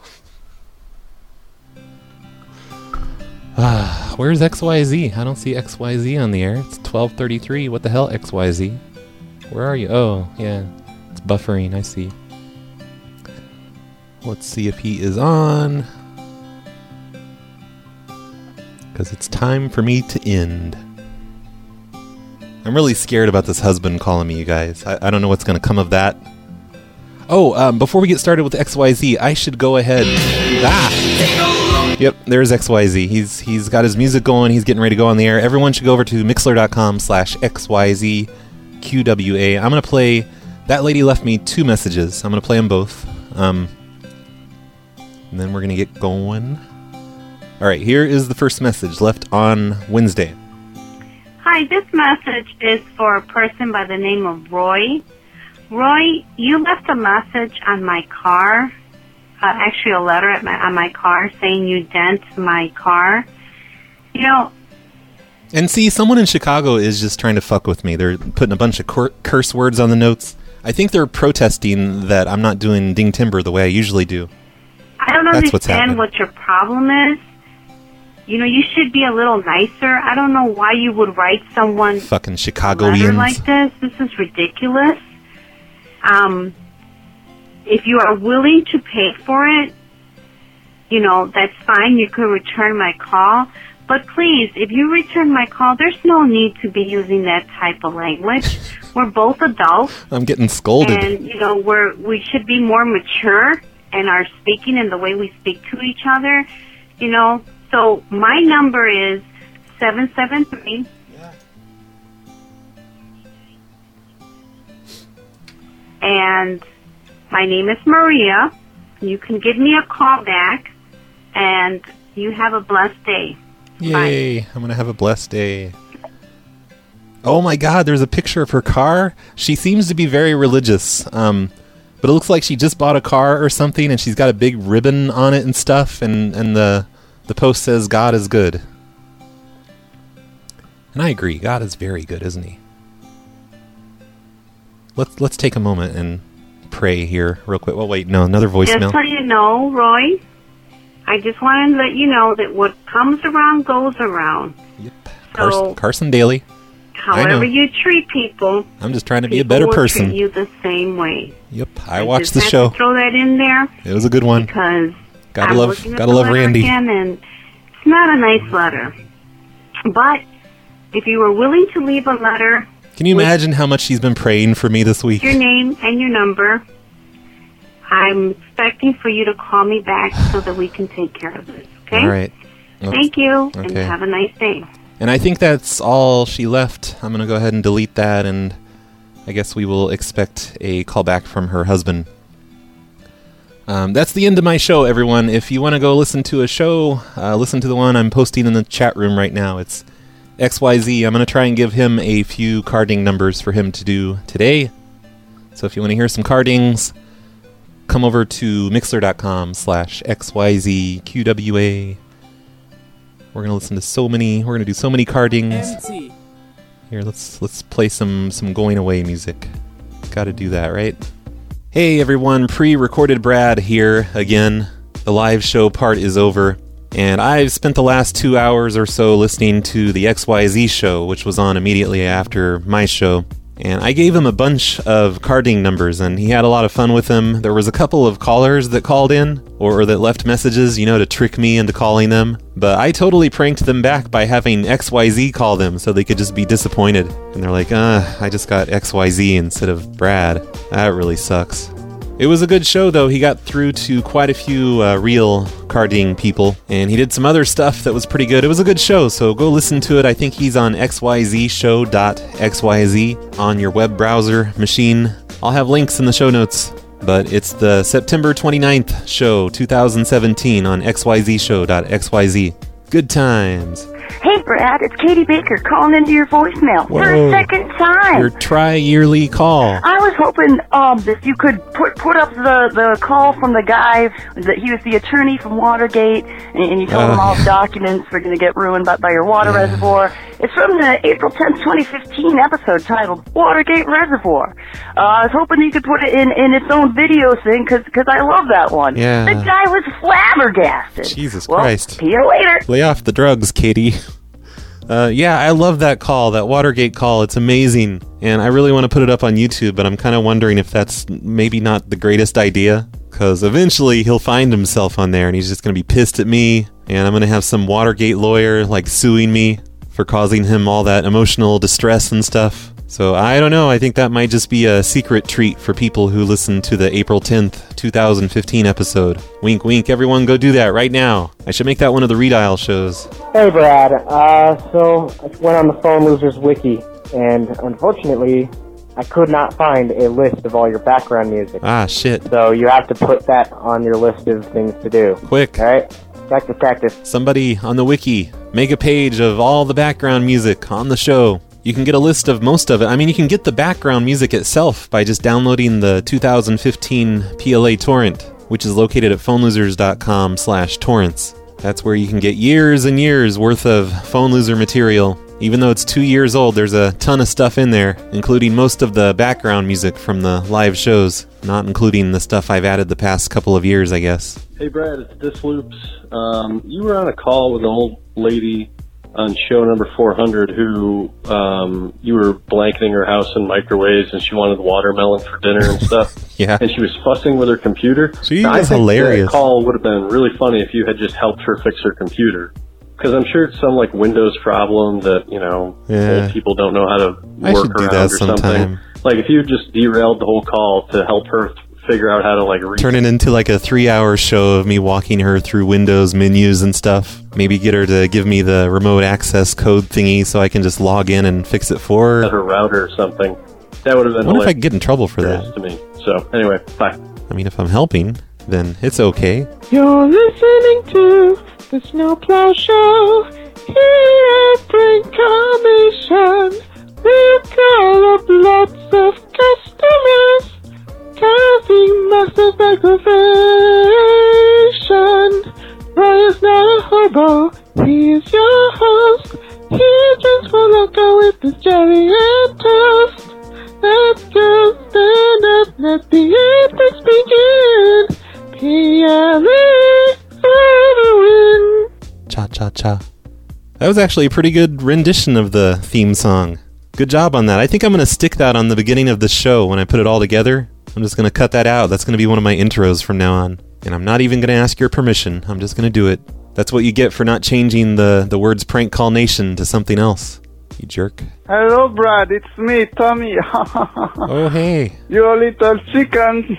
Ah, where's X Y Z? I don't see X Y Z on the air. It's twelve thirty-three. What the hell, X Y Z? Where are you? Oh, yeah. It's buffering. I see. Let's see if he is on. Because it's time for me to end. I'm really scared about this husband calling me, you guys. I, I don't know what's going to come of that. Oh, um, before we get started with X Y Z, I should go ahead. Ah! Yep, there's X Y Z. He's he's got his music going. He's getting ready to go on the air. Everyone should go over to mixler.com slash XYZ QWA. I'm going to play... That lady left me two messages. I'm going to play them both. Um, and then we're going to get going. All right, here is the first message left on Wednesday. Hi, this message is for a person by the name of Roy. Roy, you left a message on my car, uh, actually a letter at my, on my car saying you dent my car. You know, And see, someone in Chicago is just trying to fuck with me. They're putting a bunch of cur- curse words on the notes. I think they're protesting that I'm not doing ding timber the way I usually do. I don't don't That's what's understand happening. what your problem is. You know, you should be a little nicer. I don't know why you would write someone Fucking a letter Chicagoians. like this. This is ridiculous. Um, if you are willing to pay for it, you know, that's fine. You could return my call. But please, if you return my call, there's no need to be using that type of language. We're both adults. I'm getting scolded. And, you know, we're, we should be more mature in our speaking and the way we speak to each other. You know, so my number is seven seven three. And my name is Maria. You can give me a call back, and you have a blessed day. Yay, I'm going to have a blessed day. Oh my god, there's a picture of her car. She seems to be very religious. Um, but it looks like she just bought a car or something, and she's got a big ribbon on it and stuff, and, and the, the post says, God is good. And I agree, God is very good, isn't he? Let's, let's take a moment and pray here real quick. Well, wait, no, another voicemail. Just so you know, Roy, I just wanted to let you know that what comes around goes around. Yep. So, Carson, Carson Daly. I know. however you treat people, I'm just trying to be a people better will person. treat you the same way. Yep, I, I watched just the had show. To throw that in there It was a good one. because Gotta I'm love, looking at gotta the love letter Randy. again, and it's not a nice letter. But if you were willing to leave a letter, Can you imagine how much she's been praying for me this week? your name and your number, I'm expecting for you to call me back so that we can take care of this. Okay? All right. Thank you, and Okay. have a nice day. And I think that's all she left. I'm going to go ahead and delete that, and I guess we will expect a call back from her husband. Um, that's the end of my show, everyone. If you want to go listen to a show, uh, listen to the one I'm posting in the chat room right now. It's X Y Z. I'm going to try and give him a few carding numbers for him to do today. So if you want to hear some cardings, come over to mixler.com slash XYZQWA. We're gonna listen to so many. We're gonna do so many cardings. Here, let's let's play some some going away music. Got to do that, right? Hey everyone, pre-recorded Brad here again. The live show part is over, and I've spent the last two hours or so listening to the X Y Z show, which was on immediately after my show. And I gave him a bunch of carding numbers, and he had a lot of fun with them. There was a couple of callers that called in, or, or that left messages, you know, to trick me into calling them. But I totally pranked them back by having X Y Z call them, so they could just be disappointed. And they're like, uh, I just got X Y Z instead of Brad. That really sucks. It was a good show, though. He got through to quite a few uh, real carding people, and he did some other stuff that was pretty good. It was a good show, so go listen to it. I think he's on x y z show dot x y z on your web browser machine. I'll have links in the show notes, but it's the September twenty-ninth show, two thousand seventeen on x y z show dot x y z. Good times. Hey, Brad, it's Katie Baker calling into your voicemail for Whoa. a second time. Your tri-yearly call. I was hoping um, that you could put put up the, the call from the guy, that he was the attorney from Watergate, and, and you told Uh, him all the documents were going to get ruined by, by your water Yeah. reservoir. It's from the April tenth, twenty fifteen episode titled Watergate Reservoir. Uh, I was hoping you could put it in, in its own video thing, because I love that one. Yeah. The guy was flabbergasted. Jesus well, Christ. See you later. Lay off the drugs, Katie. Uh, yeah, I love that call, that Watergate call. It's amazing. And I really want to put it up on YouTube, but I'm kind of wondering if that's maybe not the greatest idea. Because eventually he'll find himself on there and he's just going to be pissed at me. And I'm going to have some Watergate lawyer, like, suing me for causing him all that emotional distress and stuff. So I don't know. I think that might just be a secret treat for people who listen to the April tenth, twenty fifteen episode. Wink, wink. Everyone go do that right now. I should make that one of the Redial shows. Hey, Brad. Uh, so I went on the Phone Losers Wiki, and unfortunately, I could not find a list of all your background music. Ah, shit. So you have to put that on your list of things to do. Quick. All right? Back to practice. Somebody on the wiki, make a page of all the background music on the show. You can get a list of most of it. I mean, you can get the background music itself by just downloading the two thousand fifteen P L A torrent, which is located at phonelosers.com slash torrents. That's where you can get years and years worth of Phone Loser material. Even though it's two years old, there's a ton of stuff in there, including most of the background music from the live shows. not including the stuff I've added the past couple of years, I guess. Hey, Brad, it's Disloops. Um, you were on a call with an old lady on show number four hundred who um, you were blanketing her house in microwaves and she wanted watermelon for dinner and stuff. Yeah. And she was fussing with her computer. She now, is I think hilarious. That call would have been really funny if you had just helped her fix her computer. Because I'm sure it's some like Windows problem that, you know, Yeah. old people don't know how to I work should do around that or sometime. something. Like if you just derailed the whole call to help her th- figure out how to like reach Turn it into like a three-hour show of me walking her through Windows menus and stuff. Maybe get her to give me the remote access code thingy so I can just log in and fix it for her. her router or something. That would have been I wonder if I hilarious could get in trouble for that. to me. So anyway, bye. I mean, if I'm helping, then it's okay. You're listening to the Snowplow Show here at Prank Commission. We've got up lots of customers causing massive aggravation. Brian's not a hobo, he is your host. He drinks for loco with his jelly and toast. Let's just stand up, let the epics begin. P L E Edwin. Cha cha cha. That was actually a pretty good rendition of the theme song. Good job on that. I think I'm going to stick that on the beginning of the show when I put it all together. I'm just going to cut that out. That's going to be one of my intros from now on. And I'm not even going to ask your permission. I'm just going to do it. That's what you get for not changing the, the words Prank Call Nation to something else. You jerk. Hello, Brad. It's me, Tommy. Oh, hey. You little chicken.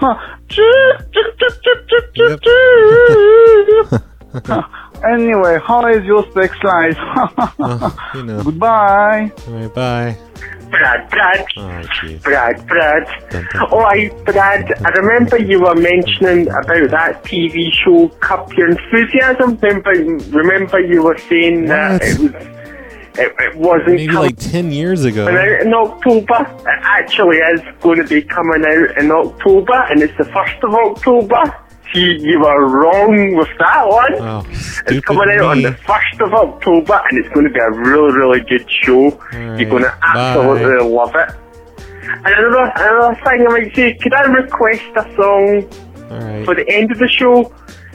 Anyway, how is your sex life? Oh, you know. Goodbye. All right, bye. Brad, Brad, Oh, jeez. Brad, Brad. Oh, I, Brad, I remember you were mentioning about that T V show, Curb Your Enthusiasm. Remember, remember you were saying that it was, it, it wasn't Maybe com- like ten years ago. coming out in October. It actually is going to be coming out in October, and it's the first of October. See, you were wrong with that one. Oh, it's coming out on the first of October, and it's going to be a really, really good show. right, You're going to absolutely bye. love it. And another, another thing I might say, could I request a song All right. for the end of the show?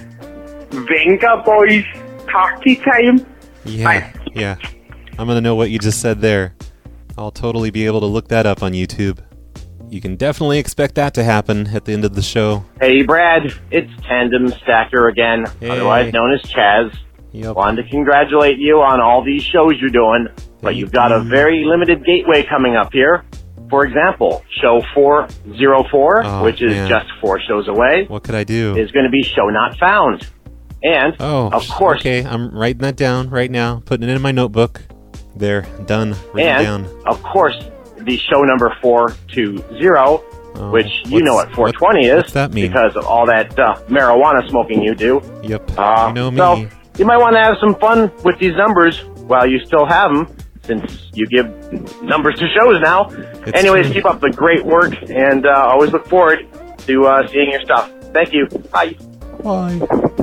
Venga Boys, Party Time. Yeah, yeah. I'm going to know what you just said there. I'll totally be able to look that up on YouTube. You can definitely expect that to happen at the end of the show. Hey, Brad, it's Tandem Stacker again, Hey. otherwise known as Chaz. Yep. Wanted to congratulate you on all these shows you're doing, but you've got a very limited gateway coming up here. For example, show four oh four, Oh, which is man. just four shows away, What could I do? is going to be Show Not Found. And, Oh, of course, Okay, I'm writing that down right now, putting it in my notebook. There, done, written and, down. of course, the show number four two zero, which you what's- know what four twenty is, what's that mean? because of all that uh, marijuana smoking you do. Yep, Uh, you know me. So, you might want to have some fun with these numbers while you still have them, since you give numbers to shows now. It's Anyways, true. keep up the great work, and uh, always look forward to uh, seeing your stuff. Thank you. Bye. Bye.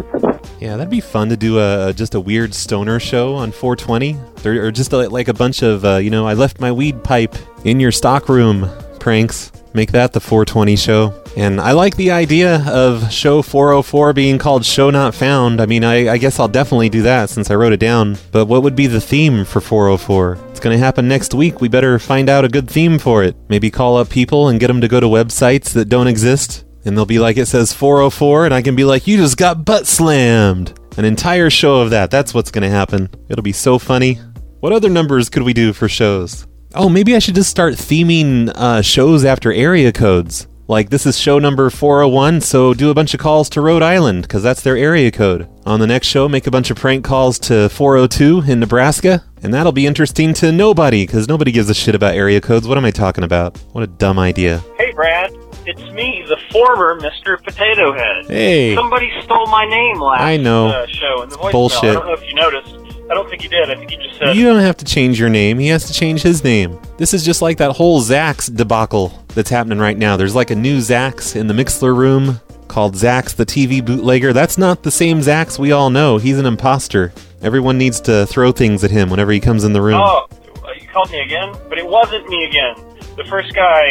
Yeah, that'd be fun to do a just a weird stoner show on four twenty, or, or just a, like a bunch of uh, you know, I left my weed pipe in your stock room pranks. Make that the four twenty show. And I like the idea of show four oh four being called Show Not Found. I mean, I, I guess I'll definitely do that since I wrote it down. But what would be the theme for four oh four? It's going to happen next week. We better find out a good theme for it. Maybe call up people and get them to go to websites that don't exist. And they'll be like, it says four oh four, and I can be like, you just got butt slammed. An entire show of that. That's what's going to happen. It'll be so funny. What other numbers could we do for shows? Oh, maybe I should just start theming uh, shows after area codes. Like, this is show number four oh one, so do a bunch of calls to Rhode Island, because that's their area code. On the next show, make a bunch of prank calls to four oh two in Nebraska, and that'll be interesting to nobody, because nobody gives a shit about area codes. What am I talking about? What a dumb idea. Hey, Brad. It's me, the former Mister Potato Head. Hey. Somebody stole my name last I know. Uh, show in the It's voicemail. bullshit. I don't know if you noticed. I don't think you did. I think you just said... You don't have to change your name. He has to change his name. This is just like that whole Zax debacle that's happening right now. There's like a new Zax in the Mixler room called Zax the T V bootlegger. That's not the same Zax we all know. He's an imposter. Everyone needs to throw things at him whenever he comes in the room. Oh, you called me again? But it wasn't me again. The first guy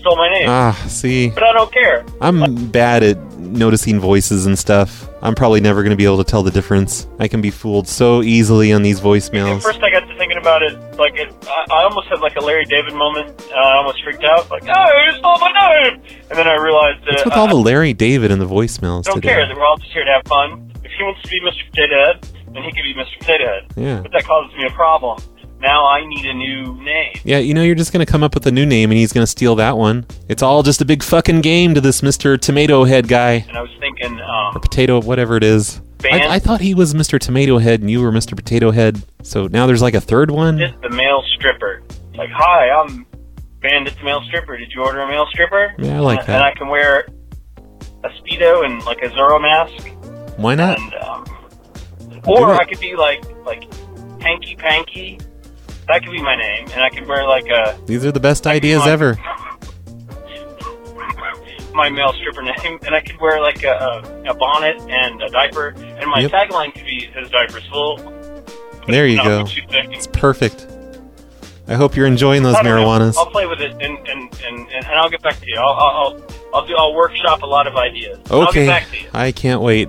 stole my name. Ah, see. But I don't care. I'm bad at noticing voices and stuff. I'm probably never going to be able to tell the difference. I can be fooled so easily on these At voicemails. first, I got to thinking about it. Like, it, I, I almost had like a Larry David moment. Uh, I almost freaked out. Like, oh, you stole my name! And then I realized that What's with uh, all the Larry David in the voicemails I don't today? care. That we're all just here to have fun. If he wants to be Mister Potato Head, then he can be Mister Potato Head. Yeah. But that causes me a problem. Now I need a new name. Yeah, you know, you're just going to come up with a new name and he's going to steal that one. It's all just a big fucking game to this Mister Tomato Head guy. And I was thinking, um, Or Potato, whatever it is. Band? I, I thought he was Mister Tomato Head and you were Mister Potato Head. So now there's like a third one? the male stripper. It's like, hi, I'm Bandit the male stripper. Did you order a male stripper? Yeah, I like and, that. And I can wear a Speedo and like a Zorro mask. Why not? And, um, or it. I could be like, like Hanky Panky. That could be my name. And I could wear like a, These are the best ideas my- ever. my male stripper name. And I could wear like a, a, a bonnet and a diaper. And my Yep. tagline could be, his diaper's full. There you Not go. what you think. It's perfect. I hope you're enjoying those I don't know. marijuanas. I'll play with it and, and, and, and, and I'll get back to you. I'll I'll I'll, I'll do I'll workshop a lot of ideas. I'll get Okay, back to you. I can't wait.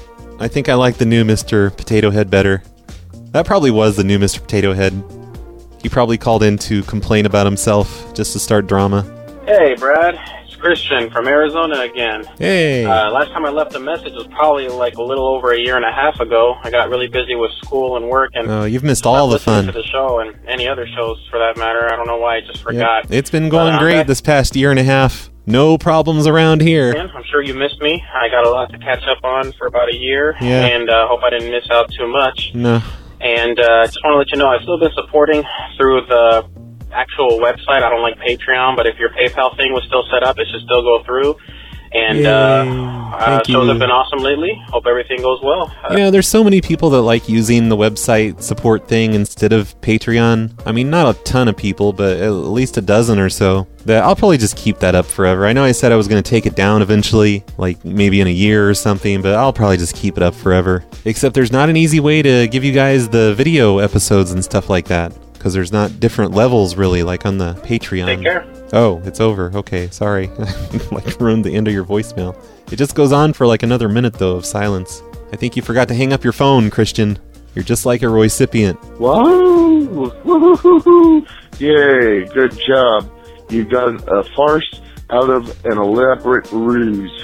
I think I like the new Mister Potato Head better. That probably was the new Mister Potato Head. He probably called in to complain about himself just to start drama. Hey, Brad. It's Christian from Arizona again. Hey. Uh, last time I left a message was probably like a little over a year and a half ago. I got really busy with school and work and Oh, you've missed all the listening fun. to the show and any other shows for that matter. I don't know why I just forgot. Yep. It's been But going I'm great back this past year and a half. No problems around here. again. I'm sure you missed me. I got a lot to catch up on for about a year, Yeah. and uh, hope I didn't miss out too much. No. And uh, just want to let you know I've still been supporting through the actual website. I don't like Patreon, but if your PayPal thing was still set up, it should still go through. And Yay. uh, uh, Thank shows you. have been awesome lately. Hope everything goes well. You know, there's so many people that like using the website support thing instead of Patreon. I mean, not a ton of people, but at least a dozen or so. That I'll probably just keep that up forever. I know I said I was going to take it down eventually, like maybe in a year or something, but I'll probably just keep it up forever. Except there's not an easy way to give you guys the video episodes and stuff like that, because there's not different levels really, like on the Patreon. Take care. Oh, it's over. Okay, sorry. Like ruined the end of your voicemail. It just goes on for like another minute though of silence. I think you forgot to hang up your phone, Christian. You're just like a recipient. Wow! Woo-hoo-hoo-hoo. Yay! Good job. You got a farce out of an elaborate ruse.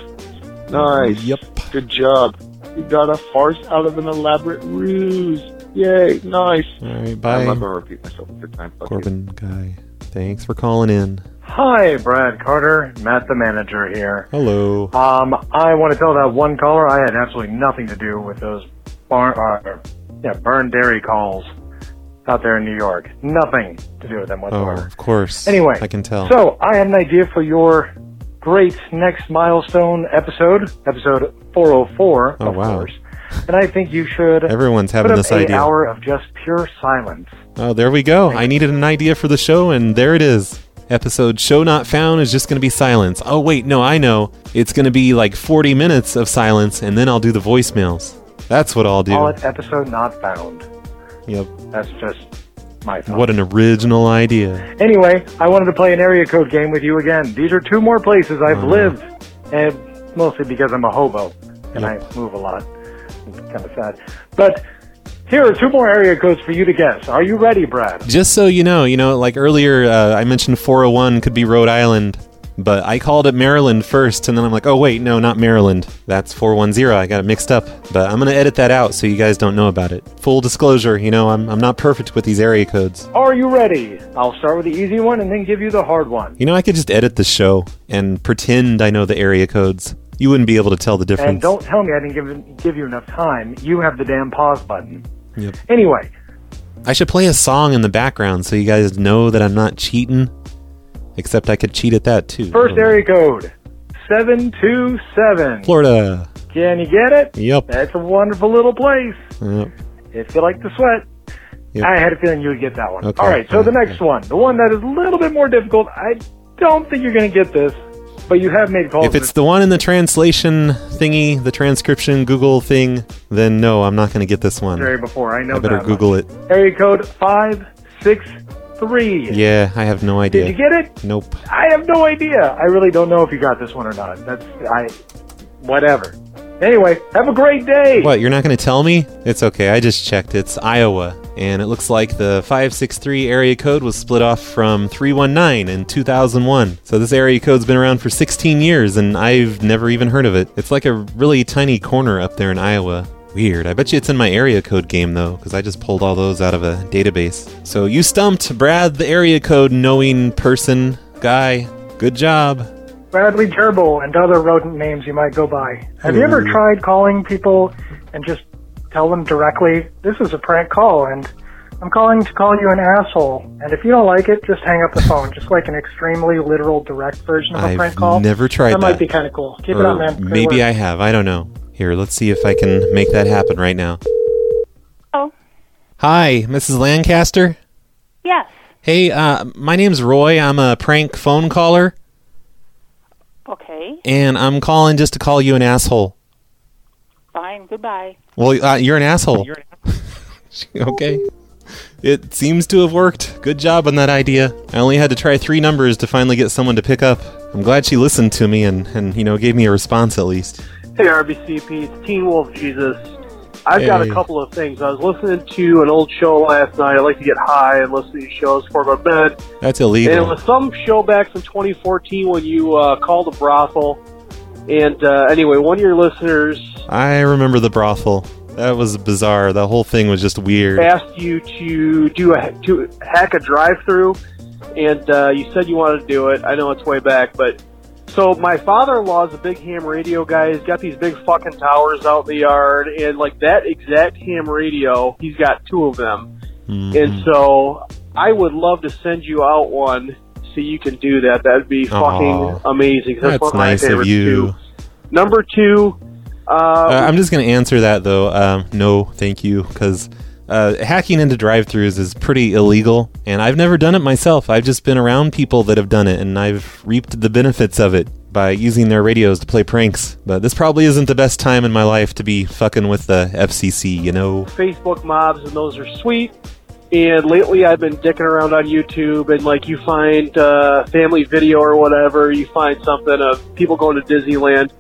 Nice. Yep. Good job. You got a farce out of an elaborate ruse. Yay! Nice. All right, bye. I'm not gonna repeat myself. Good time. Fuck you. Corbin guy. Thanks for calling in. Hi, Brad Carter, Matt the manager here. Hello. Um, I want to tell that one caller I had absolutely nothing to do with those bar, uh, yeah, burn dairy calls out there in New York. Nothing to do with them Oh, whatsoever. of course. Anyway, I can tell. So I had an idea for your great next milestone episode, episode four oh four, Oh, of wow. course. And I think you should Everyone's having put up this an idea. hour of just pure silence. Oh, there we go. I needed an idea for the show, and there it is. Episode Show Not Found is just going to be silence. Oh, wait, no, I know. It's going to be like forty minutes of silence, and then I'll do the voicemails. That's what I'll do. Call it episode not found. Yep. That's just my thought. What an original idea. Anyway, I wanted to play an area code game with you again. These are two more places I've Uh-huh. lived, and mostly because I'm a hobo and Yep. I move a lot. It's kind of sad. But here are two more area codes for you to guess. Are you ready, Brad? Just so you know, you know, like earlier uh, I mentioned four oh one could be Rhode Island, but I called it Maryland first, and then I'm like, oh, wait, no, not Maryland. That's four one zero. I got it mixed up. But I'm going to edit that out so you guys don't know about it. Full disclosure, you know, I'm, I'm not perfect with these area codes. Are you ready? I'll start with the easy one and then give you the hard one. You know, I could just edit the show and pretend I know the area codes. You wouldn't be able to tell the difference. And don't tell me I didn't give, give you enough time. You have the damn pause button. Yep. Anyway, I should play a song in the background so you guys know that I'm not cheating. Except I could cheat at that too. first area code, seven two seven. Florida. Can you get it? Yep. That's a wonderful little place. Yep. If you like to sweat. Yep. I had a feeling you would get that one. Okay. All right, so the next one, the one that is a little bit more difficult. I don't think you're going to get this, but you have made calls. If it's the one in the translation thingy, the transcription Google thing, then no, I'm not going to get this one. Area before. I know I better that Google it. Area code five six three. Yeah, I have no idea. Did you get it? Nope. I have no idea. I really don't know if you got this one or not. That's I. Whatever. Anyway, have a great day. What, you're not going to tell me? It's okay, I just checked. It's Iowa. And it looks like the five six three area code was split off from three one nine in two thousand one. So this area code's been around for sixteen years, and I've never even heard of it. It's like a really tiny corner up there in Iowa. Weird. I bet you it's in my area code game, though, because I just pulled all those out of a database. So you stumped Brad, the area code knowing person guy. Good job. Bradley Gerbil and other rodent names you might go by. Have you ever Ooh. tried calling people and just tell them directly, this is a prank call, and I'm calling to call you an asshole, and if you don't like it, just hang up the phone, just like an extremely literal direct version of a I've prank call? never tried That that. might be kind of cool. Keep Or it up, man. Good maybe work. I have. I don't know. Here, let's see if I can make that happen right now. Oh. Hi, Missus Lancaster? Yes. Hey, uh, my name's Roy. I'm a prank phone caller, Okay. and I'm calling just to call you an asshole. Fine. Goodbye. Well, uh, you're an asshole. Okay. It seems to have worked. Good job on that idea. I only had to try three numbers to finally get someone to pick up. I'm glad she listened to me and, and you know, gave me a response at least. Hey, R B C P, it's Teen Wolf Jesus. I've got Hey. a couple of things. I was listening to an old show last night. I like to get high and listen to these shows before I go to bed. That's And it illegal. was some show back from twenty fourteen when you uh, called a brothel. And uh, anyway, one of your listeners I remember the brothel. That was bizarre. The whole thing was just weird. asked you to do a to hack a drive-through, and uh, you said you wanted to do it. I know it's way back, but so my father-in-law is a big ham radio guy. He's got these big fucking towers out in the yard, and like that exact ham radio, he's got two of them. Mm-hmm. And so I would love to send you out one so you can do that. That'd be Aw. fucking amazing. That's, That's one of my nice of favorites you. too. Number two. Uh, Uh, I'm just going to answer that, though. Um, no, thank you, because uh, hacking into drive-thrus is pretty illegal, and I've never done it myself. I've just been around people that have done it, and I've reaped the benefits of it by using their radios to play pranks. But this probably isn't the best time in my life to be fucking with the F C C, you know? Facebook mobs, and those are sweet. And lately I've been dicking around on YouTube, and like you find uh, family video or whatever, you find something of people going to Disneyland.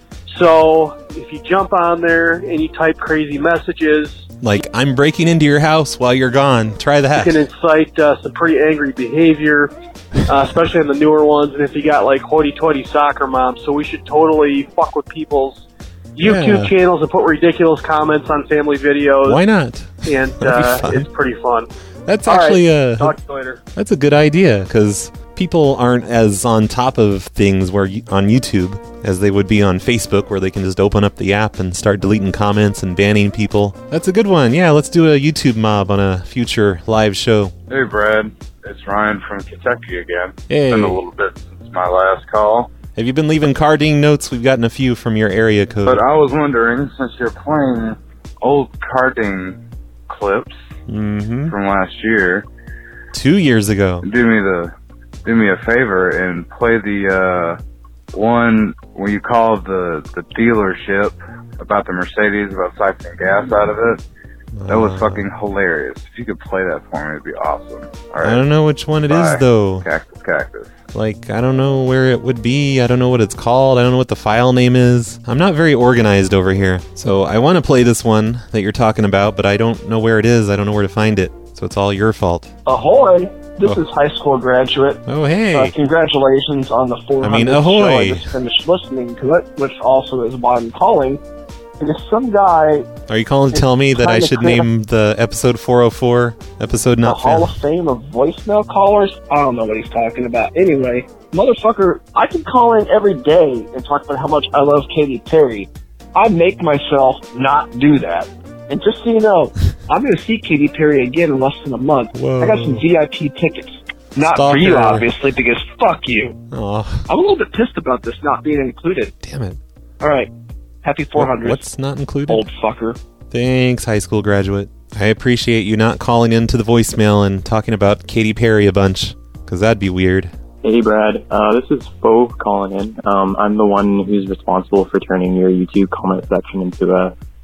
So if you jump on there and you type crazy messages, Like, I'm breaking into your house while you're gone. Try that. you can incite uh, some pretty angry behavior, uh, especially on the newer ones. And if you got like hoity-toity soccer moms, so we should totally fuck with people's YouTube Yeah. channels and put ridiculous comments on family videos. Why not? And That'd be uh, fun. it's pretty fun. That's All actually right. a Talk to you later. That's a good idea, because people aren't as on top of things where you, on YouTube as they would be on Facebook, where they can just open up the app and start deleting comments and banning people. That's a good one. Yeah, let's do a YouTube mob on a future live show. Hey, Brad. It's Ryan from Kentucky again. Hey. It's been a little bit since my last call. Have you been leaving carding notes? We've gotten a few from your area code. But I was wondering, since you're playing old carding clips mm-hmm. from last year, two years ago, do me the do me a favor and play the uh, one where you called the the dealership about the Mercedes about siphoning gas out of it. That was Uh. fucking hilarious. If you could play that for me, it'd be awesome. All right. I don't know which one it is, Bye. though. Cactus, cactus. Like, I don't know where it would be. I don't know what it's called. I don't know what the file name is. I'm not very organized over here. So I want to play this one that you're talking about, but I don't know where it is. I don't know where to find it. So it's all your fault. Ahoy! This Oh. is high school graduate. Oh, hey. Uh, congratulations on the four hundredth I mean, show. ahoy. I just finished listening to it, which also is why I'm calling. Because some guy, Are you calling to tell me that I trying to should create a- name the episode four oh four episode the not Hall found? of Fame of voicemail callers, I don't know what he's talking about. Anyway, motherfucker, I can call in every day and talk about how much I love Katy Perry. I make myself not do that. And just so you know, I'm going to see Katy Perry again in less than a month. I got some V I P tickets. Not for you, Stalker. obviously, because fuck you. Aw, I'm a little bit pissed about this not being included. damn it. All right. Happy four hundred. What's not included? Old fucker. Thanks, high school graduate. I appreciate you not calling into the voicemail and talking about Katy Perry a bunch, because that'd be weird. Hey, Brad. Uh, this is Bo calling in. Um, I'm the one who's responsible for turning your YouTube comment section into a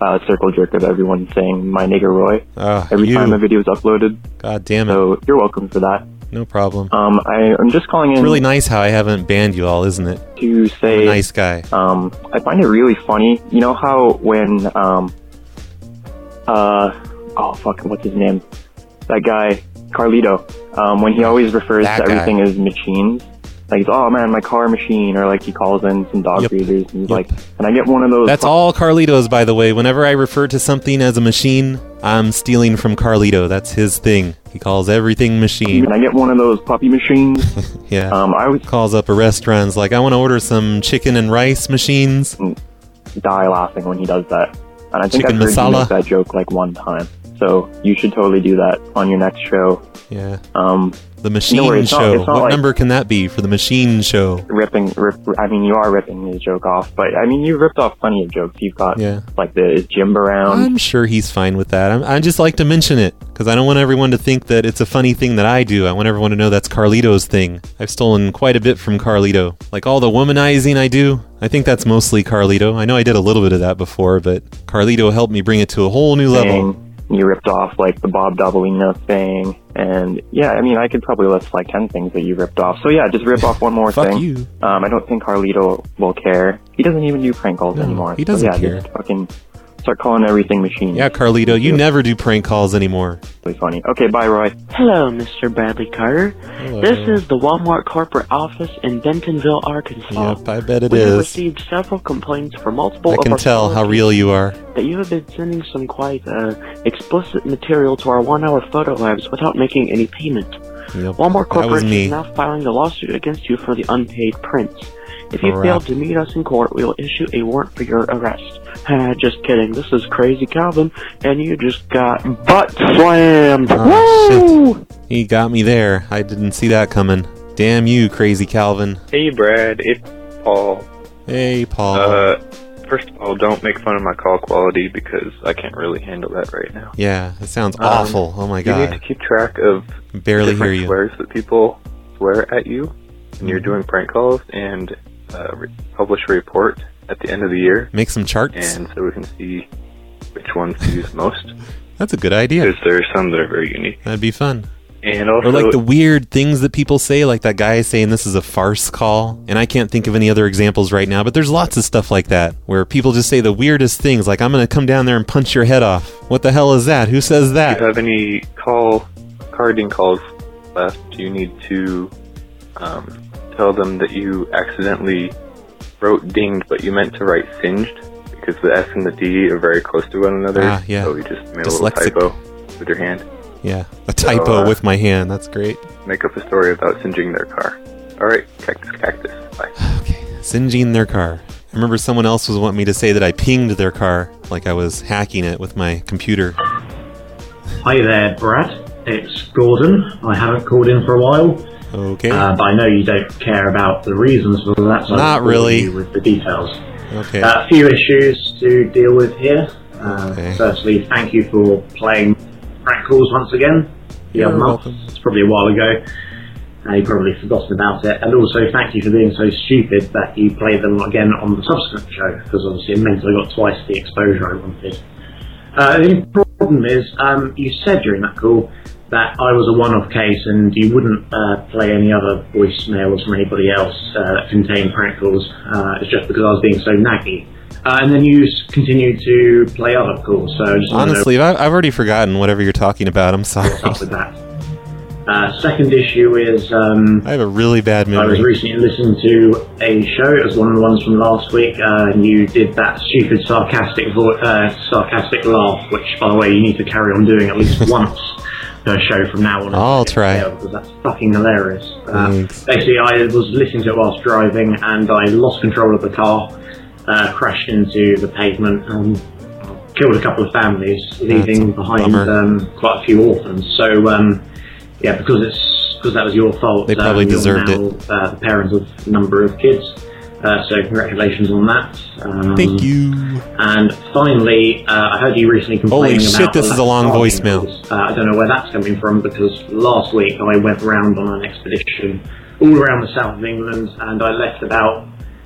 uh, circle jerk of everyone saying my nigger Roy Uh, every you. time a video is uploaded. God damn it. So you're welcome for that. No problem. Um, I, I'm just calling in. It's really nice how I haven't banned you all, isn't it? To say, You're a nice guy. Um, I find it really funny. You know how when um, uh, oh fuck, what's his name? That guy, Carlito. Um, when he always refers That to guy. everything as machines. Like, oh man, my car machine, or like he calls in some dog Yep. breeders, and he's like, can I get one of those? That's all Carlito's, by the way. Whenever I refer to something as a machine, I'm stealing from Carlito. That's his thing. He calls everything machine. Can I get one of those puppy machines? Yeah. Um, I was calls up a restaurant. It's like, I want to order some chicken and rice machines. Die laughing when he does that. And I think Chicken I've heard masala. you make that joke like one time. So you should totally do that on your next show. Yeah. Um, The machine no worries, it's not- show. it's not What like- number can that be for the machine show? ripping, rip, I mean, you are ripping his joke off, but I mean, you ripped off plenty of jokes. You've got Yeah. like the is Jim around. I'm sure he's fine with that. I'm, I just like to mention it because I don't want everyone to think that it's a funny thing that I do. I want everyone to know that's Carlito's thing. I've stolen quite a bit from Carlito. Like all the womanizing I do, I think that's mostly Carlito. I know I did a little bit of that before, but Carlito helped me bring it to a whole new level. thing. You ripped off like the Bob Davalina thing, and yeah, I mean, I could probably list like ten things that you ripped off. So yeah, just rip off one more Fuck thing. you. Um, I don't think Carlito will care. He doesn't even do prank calls No, anymore. he doesn't so, yeah, care. Just fucking start calling everything machine. Yeah, Carlito, you never do prank calls anymore. Really funny. Okay, bye, Roy. Hello, Mister Bradley Carter. Hello. This is the Walmart corporate office in Bentonville, Arkansas. Yep, I bet it we have is. received several complaints from multiple I of can our tell how stores real you are. that you have been sending some quite uh, explicit material to our one-hour photo labs without making any payment. Yep, Walmart that was Corporation me. is now filing a lawsuit against you for the unpaid prints. If you Crap. fail to meet us in court, we will issue a warrant for your arrest. Ah, just kidding. This is Crazy Calvin, and you just got butt slammed. Oh, shit. He got me there. I didn't see that coming. Damn you, Crazy Calvin. Hey, Brad. It's Paul. Hey, Paul. Uh, first of all, don't make fun of my call quality because I can't really handle that right now. Yeah, it sounds Um, awful. Oh my You god. need to keep track of Barely different hear you. swears that people swear at you when you're doing prank calls, and uh, re- publish a report at the end of the year. Make some charts. And so we can see which ones to use most. That's a good idea. Because there are some that are very unique. That'd be fun. And also, Or like the weird things that people say, like that guy saying this is a farce call. And I can't think of any other examples right now, but there's lots of stuff like that where people just say the weirdest things, like I'm going to come down there and punch your head off. What the hell is that? Who says that? if you have any call carding calls left, you need to um, tell them that you accidentally wrote dinged, but you meant to write singed because the S and the D are very close to one another. Ah, yeah. So you just made Dyslexic. a little typo with your hand. Yeah, a typo uh, with my hand. That's great. Make up a story about singeing their car. All right, cactus, cactus. Bye. Singeing their car. I remember someone else was wanting me to say that I pinged their car, like I was hacking it with my computer. Hi there, Brad. It's Gordon. I haven't called in for a while. Okay. Uh, but I know you don't care about the reasons for that. So Not I'll call really. you with the details. Okay. Uh, a few issues to deal with here. Uh, Firstly, thank you for playing prank calls once again. The You're other month. welcome. It's probably a while ago. Uh, you've probably forgotten about it. And also, thank you for being so stupid that you played them again on the subsequent show, because obviously it meant I got twice the exposure I wanted. Uh, the problem is, um, you said during that call that I was a one-off case and you wouldn't uh, play any other voicemails from anybody else uh, that contained prank calls. Uh, it's just because I was being so naggy. Uh, and then you s- continued to play other calls. So I just wanna know Honestly, I- I've already forgotten whatever you're talking about. I'm sorry. what's up with that. Uh, second issue is um, I have a really bad I was memory. recently listening to a show. It was one of the ones from last week, uh, and you did that stupid sarcastic vo- uh, sarcastic laugh, which, by the way, you need to carry on doing at least once per show from now on. I'll try. Because that's fucking hilarious. Uh, Thanks. basically, I was listening to it whilst driving, and I lost control of the car, uh, crashed into the pavement, and killed a couple of families, leaving That's a behind bummer. um, quite a few orphans. So, um, yeah, because it's because that was your fault. They probably um, you're deserved now, it. Uh, the parents of a number of kids. Uh, so congratulations on that. Um, Thank you. And finally, uh, I heard you recently complaining Holy about shit, this is a long charging voicemail. calls. Uh, I don't know where that's coming from because last week I went round on an expedition all around the south of England and I left about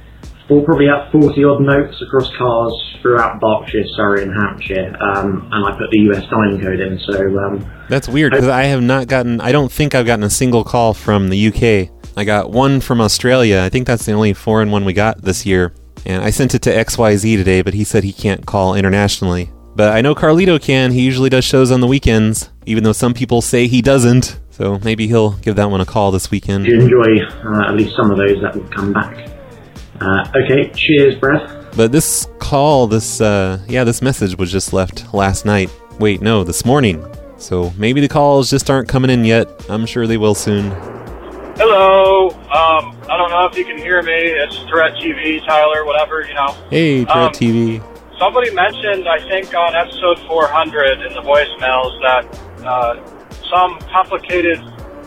for probably about forty odd notes across cars throughout Berkshire, Surrey and Hampshire, um, and I put the U S dialing code in, so... Um, That's weird, because I have not gotten... I don't think I've gotten a single call from the U K. I got one from Australia. I think that's the only foreign one we got this year. And I sent it to X Y Z today, but he said he can't call internationally. But I know Carlito can. He usually does shows on the weekends, even though some people say he doesn't. So maybe he'll give that one a call this weekend. If you enjoy uh, at least some of those, that will come back. Uh, okay, cheers, Brad. But this call, this, uh, yeah, this message was just left last night. Wait, no, this morning. So maybe the calls just aren't coming in yet. I'm sure they will soon. Hello. Um, I don't know if you can hear me. It's Tourette T V, Tyler, whatever, you know. Hey, Tourette um, T V. Somebody mentioned, I think, on episode four hundred in the voicemails that uh, some complicated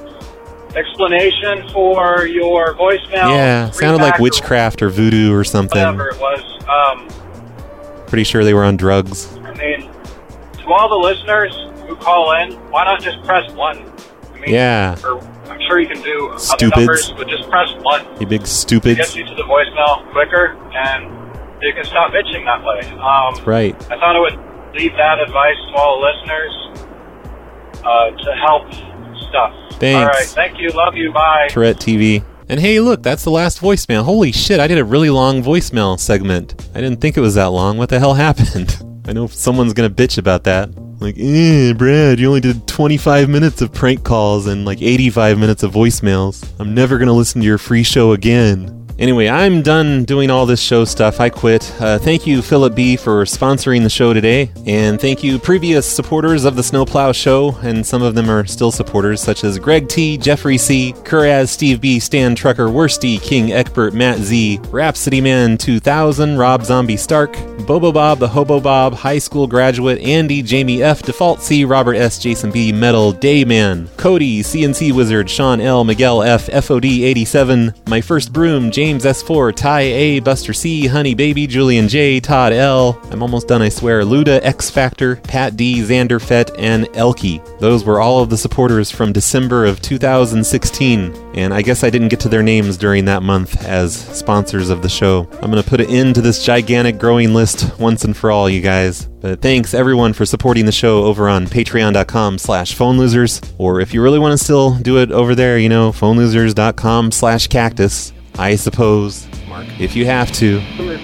explanation for your voicemail. Yeah, sounded like witchcraft or voodoo or something. Whatever it was. Um, Pretty sure they were on drugs. I mean, to all the listeners who call in, why not just press one? I mean, Yeah. Or I'm sure you can do other Stupids. numbers, but just press one. You big It stupids. gets you to the voicemail quicker, and you can stop bitching that way. Um, That's right. I thought I would leave that advice to all the listeners uh, to help stuff. Thanks. All right, thank you, love you, bye. Tourette T V. And hey, look, that's the last voicemail. Holy shit, I did a really long voicemail segment. I didn't think it was that long. What the hell happened? I know someone's gonna bitch about that. Like, eh, Brad, you only did twenty-five minutes of prank calls and like eighty-five minutes of voicemails. I'm never gonna listen to your free show again. Anyway, I'm done doing all this show stuff. I quit. Uh, thank you, Philip B., for sponsoring the show today. And thank you, previous supporters of the Snowplow Show. And some of them are still supporters, such as Greg T., Jeffrey C., Kuraz, Steve B., Stan Trucker, Worsty, King Eckbert, Matt Z., Rhapsody Man two thousand, Rob Zombie Stark, Bobo Bob, the Hobo Bob, High School Graduate, Andy, Jamie F., Default C., Robert S., Jason B., Metal, Dayman, Cody, C N C Wizard, Sean L., Miguel F., F O D eighty-seven, My First Broom, James James S four, Ty A, Buster C, Honey Baby, Julian J, Todd L, I'm almost done I swear, Luda, X Factor, Pat D, Xander Fett, and Elky. Those were all of the supporters from December of two thousand sixteen, and I guess I didn't get to their names during that month as sponsors of the show. I'm gonna put an end to this gigantic growing list once and for all, you guys. But thanks everyone for supporting the show over on patreon.com slash phone losers, or if you really want to still do it over there, you know, phonelosers.com slash cactus. I suppose, Mark, if you have to.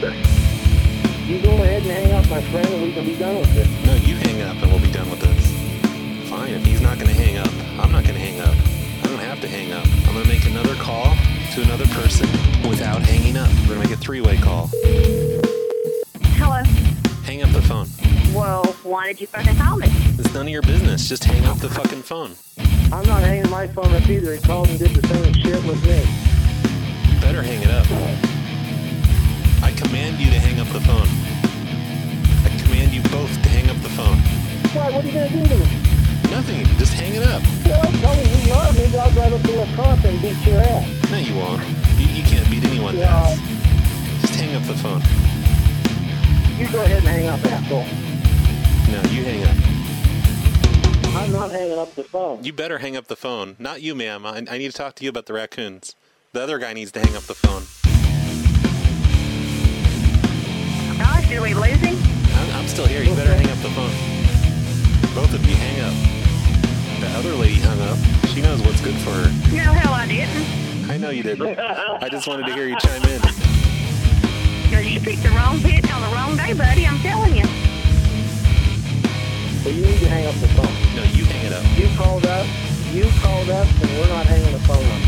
You go ahead and hang up, my friend, and we can be done with this. No, you hang up and we'll be done with this. Fine, if he's not going to hang up, I'm not going to hang up. I don't have to hang up. I'm going to make another call to another person without hanging up. We're going to make a three-way call. Hello. Hang up the phone. Well, why did you fucking call me? It's none of your business. Just hang up the fucking phone. I'm not hanging my phone up either. He called and did the same shit with me. Better hang it up. I command you to hang up the phone. I command you both to hang up the phone. Why? What are you going to do to me? Nothing. Just hang it up. No, tell me who you are. Maybe I'll drive up to La Crosse and beat your ass. No, you won't. You, you can't beat anyone's Yeah. ass. Just hang up the phone. You go ahead and hang up, asshole. No, you hang up. I'm not hanging up the phone. You better hang up the phone. Not you, ma'am. I, I need to talk to you about the raccoons. The other guy needs to hang up the phone. Gosh, did we lose him? I'm, I'm still here. You better hang up the phone. Both of you, hang up. The other lady hung up. She knows what's good for her. No, hell I didn't. I know you didn't. I just wanted to hear you chime in. Because you picked the wrong bitch on the wrong day, buddy, I'm telling you. So you need to hang up the phone. No, you hang it up. You called us. You called us, and we're not hanging the phone up.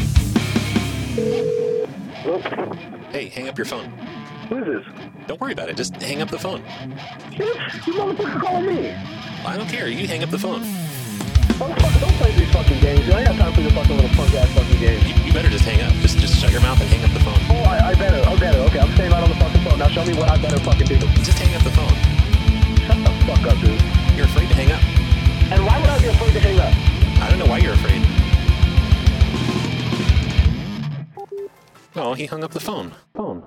Hey, hang up your phone. Who is this? Don't worry about it. Just hang up the phone. You motherfucker calling me. I don't care. You hang up the phone. Motherfucker, don't play these fucking games. I ain't got time for your fucking little punk ass fucking games. You, you better just hang up. Just just shut your mouth and hang up the phone. Oh, I, I better. I better. Okay, I'm staying right on the fucking phone. Now show me what I better fucking do. Just hang up the phone. Shut the fuck up, dude. You're afraid to hang up. And why would I be afraid to hang up? I don't know why you're afraid. Oh, he hung up the phone. Phone.